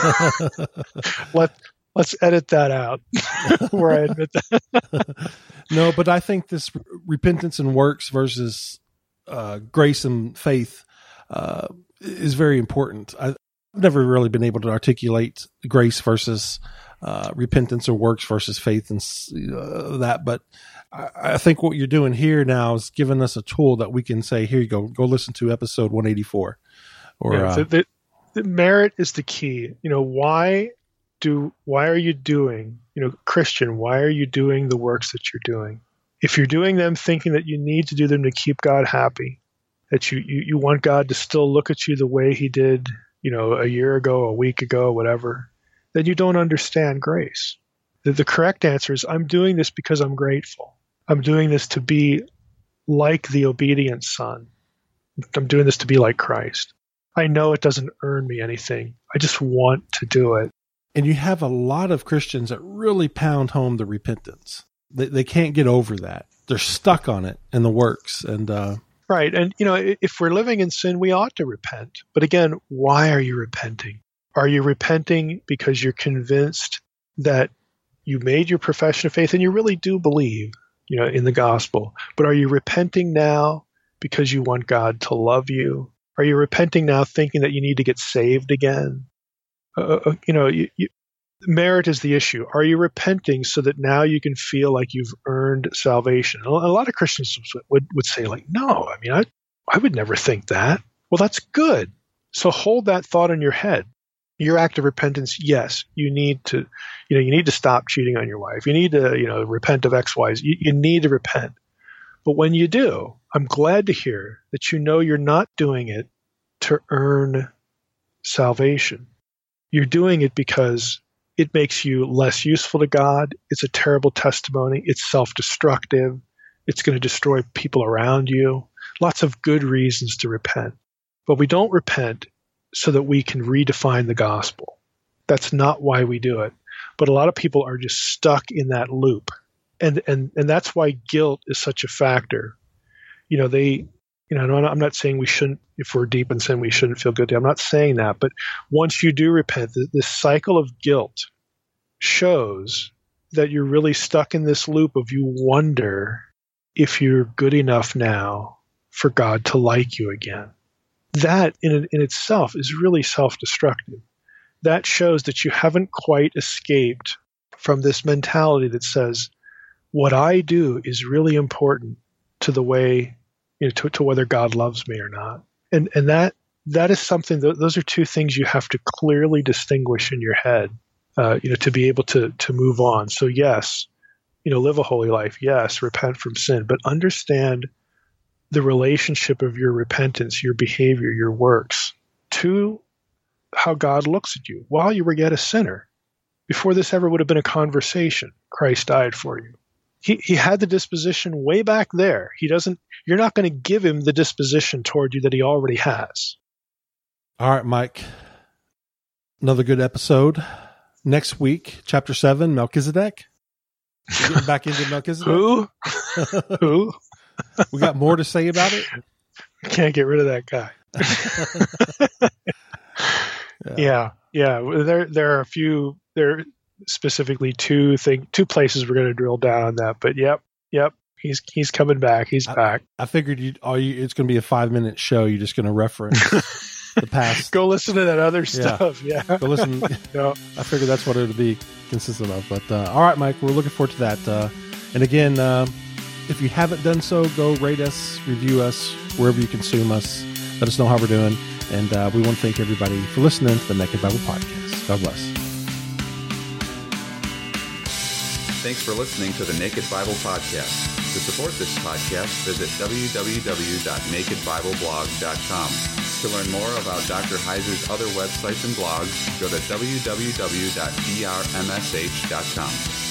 Let let's edit that out where I admit that.
No, but I think this repentance and works versus uh, grace and faith uh, is very important. I, I've never really been able to articulate grace versus uh, repentance or works versus faith and uh, that, but I, I think what you're doing here now is giving us a tool that we can say, here you go, go listen to episode one eighty-four. Or
yeah,
uh,
the, the, the merit is the key. You know, why do why are you doing, you know, Christian, why are you doing the works that you're doing? If you're doing them thinking that you need to do them to keep God happy, that you, you, you want God to still look at you the way he did, you know, a year ago, a week ago, whatever, then you don't understand grace. The, the correct answer is, I'm doing this because I'm grateful. I'm doing this to be like the obedient son. I'm doing this to be like Christ. I know it doesn't earn me anything. I just want to do it.
And you have a lot of Christians that really pound home the repentance. They, they can't get over that. They're stuck on it in the works. And uh,
right. And, you know, if we're living in sin, we ought to repent. But again, why are you repenting? Are you repenting because you're convinced that you made your profession of faith and you really do believe, you know, in the gospel? But are you repenting now because you want God to love you? Are you repenting now thinking that you need to get saved again? Uh, you know, you, you, merit is the issue. Are you repenting so that now you can feel like you've earned salvation? A lot of Christians would, would say, like, no, I mean, I, I would never think that. Well, that's good. So hold that thought in your head. Your act of repentance, yes, you need to, you know, you need to stop cheating on your wife. You need to, you know, repent of X, Y, Z. You, you need to repent. But when you do, I'm glad to hear that you know you're not doing it to earn salvation. You're doing it because it makes you less useful to God. It's a terrible testimony. It's self-destructive. It's going to destroy people around you. Lots of good reasons to repent. But we don't repent so that we can redefine the gospel. That's not why we do it. But a lot of people are just stuck in that loop. And and and that's why guilt is such a factor. You know, they, you know, I'm not saying we shouldn't, if we're deep in sin, we shouldn't feel guilty. I'm not saying that. But once you do repent, this cycle of guilt shows that you're really stuck in this loop of you wonder if you're good enough now for God to like you again. That in in itself is really self-destructive. That shows that you haven't quite escaped from this mentality that says, what I do is really important to the way, you know, to, to whether God loves me or not. And and that that is something, that, those are two things you have to clearly distinguish in your head, uh, you know, to be able to to move on. So yes, you know, live a holy life. Yes, repent from sin, but understand the relationship of your repentance, your behavior, your works to how God looks at you while you were yet a sinner. Before this ever would have been a conversation, Christ died for you. He he had the disposition way back there. He doesn't, you're not going to give him the disposition toward you that he already has.
All right, Mike. Another good episode. Next week, chapter seven, Melchizedek. We're getting back into Melchizedek.
Who? Who?
We got more to say about it.
Can't get rid of that guy. yeah. yeah, yeah. There, there are a few. There are specifically two thing, two places we're going to drill down on that. But yep, yep. He's he's coming back. He's
I,
back.
I figured you. All you it's going to be a five minute show. You're just going to reference the past.
Go listen to that other stuff. Yeah. yeah.
Go listen.
yeah.
I figured that's what it would be consistent of. But uh, all right, Mike. We're looking forward to that. Uh, and again. Uh, If you haven't done so, go rate us, review us, wherever you consume us. Let us know how we're doing. And uh, we want to thank everybody for listening to the Naked Bible Podcast. God bless.
Thanks for listening to the Naked Bible Podcast. To support this podcast, visit w w w dot naked bible blog dot com. To learn more about Doctor Heiser's other websites and blogs, go to w w w dot d r m s h dot com.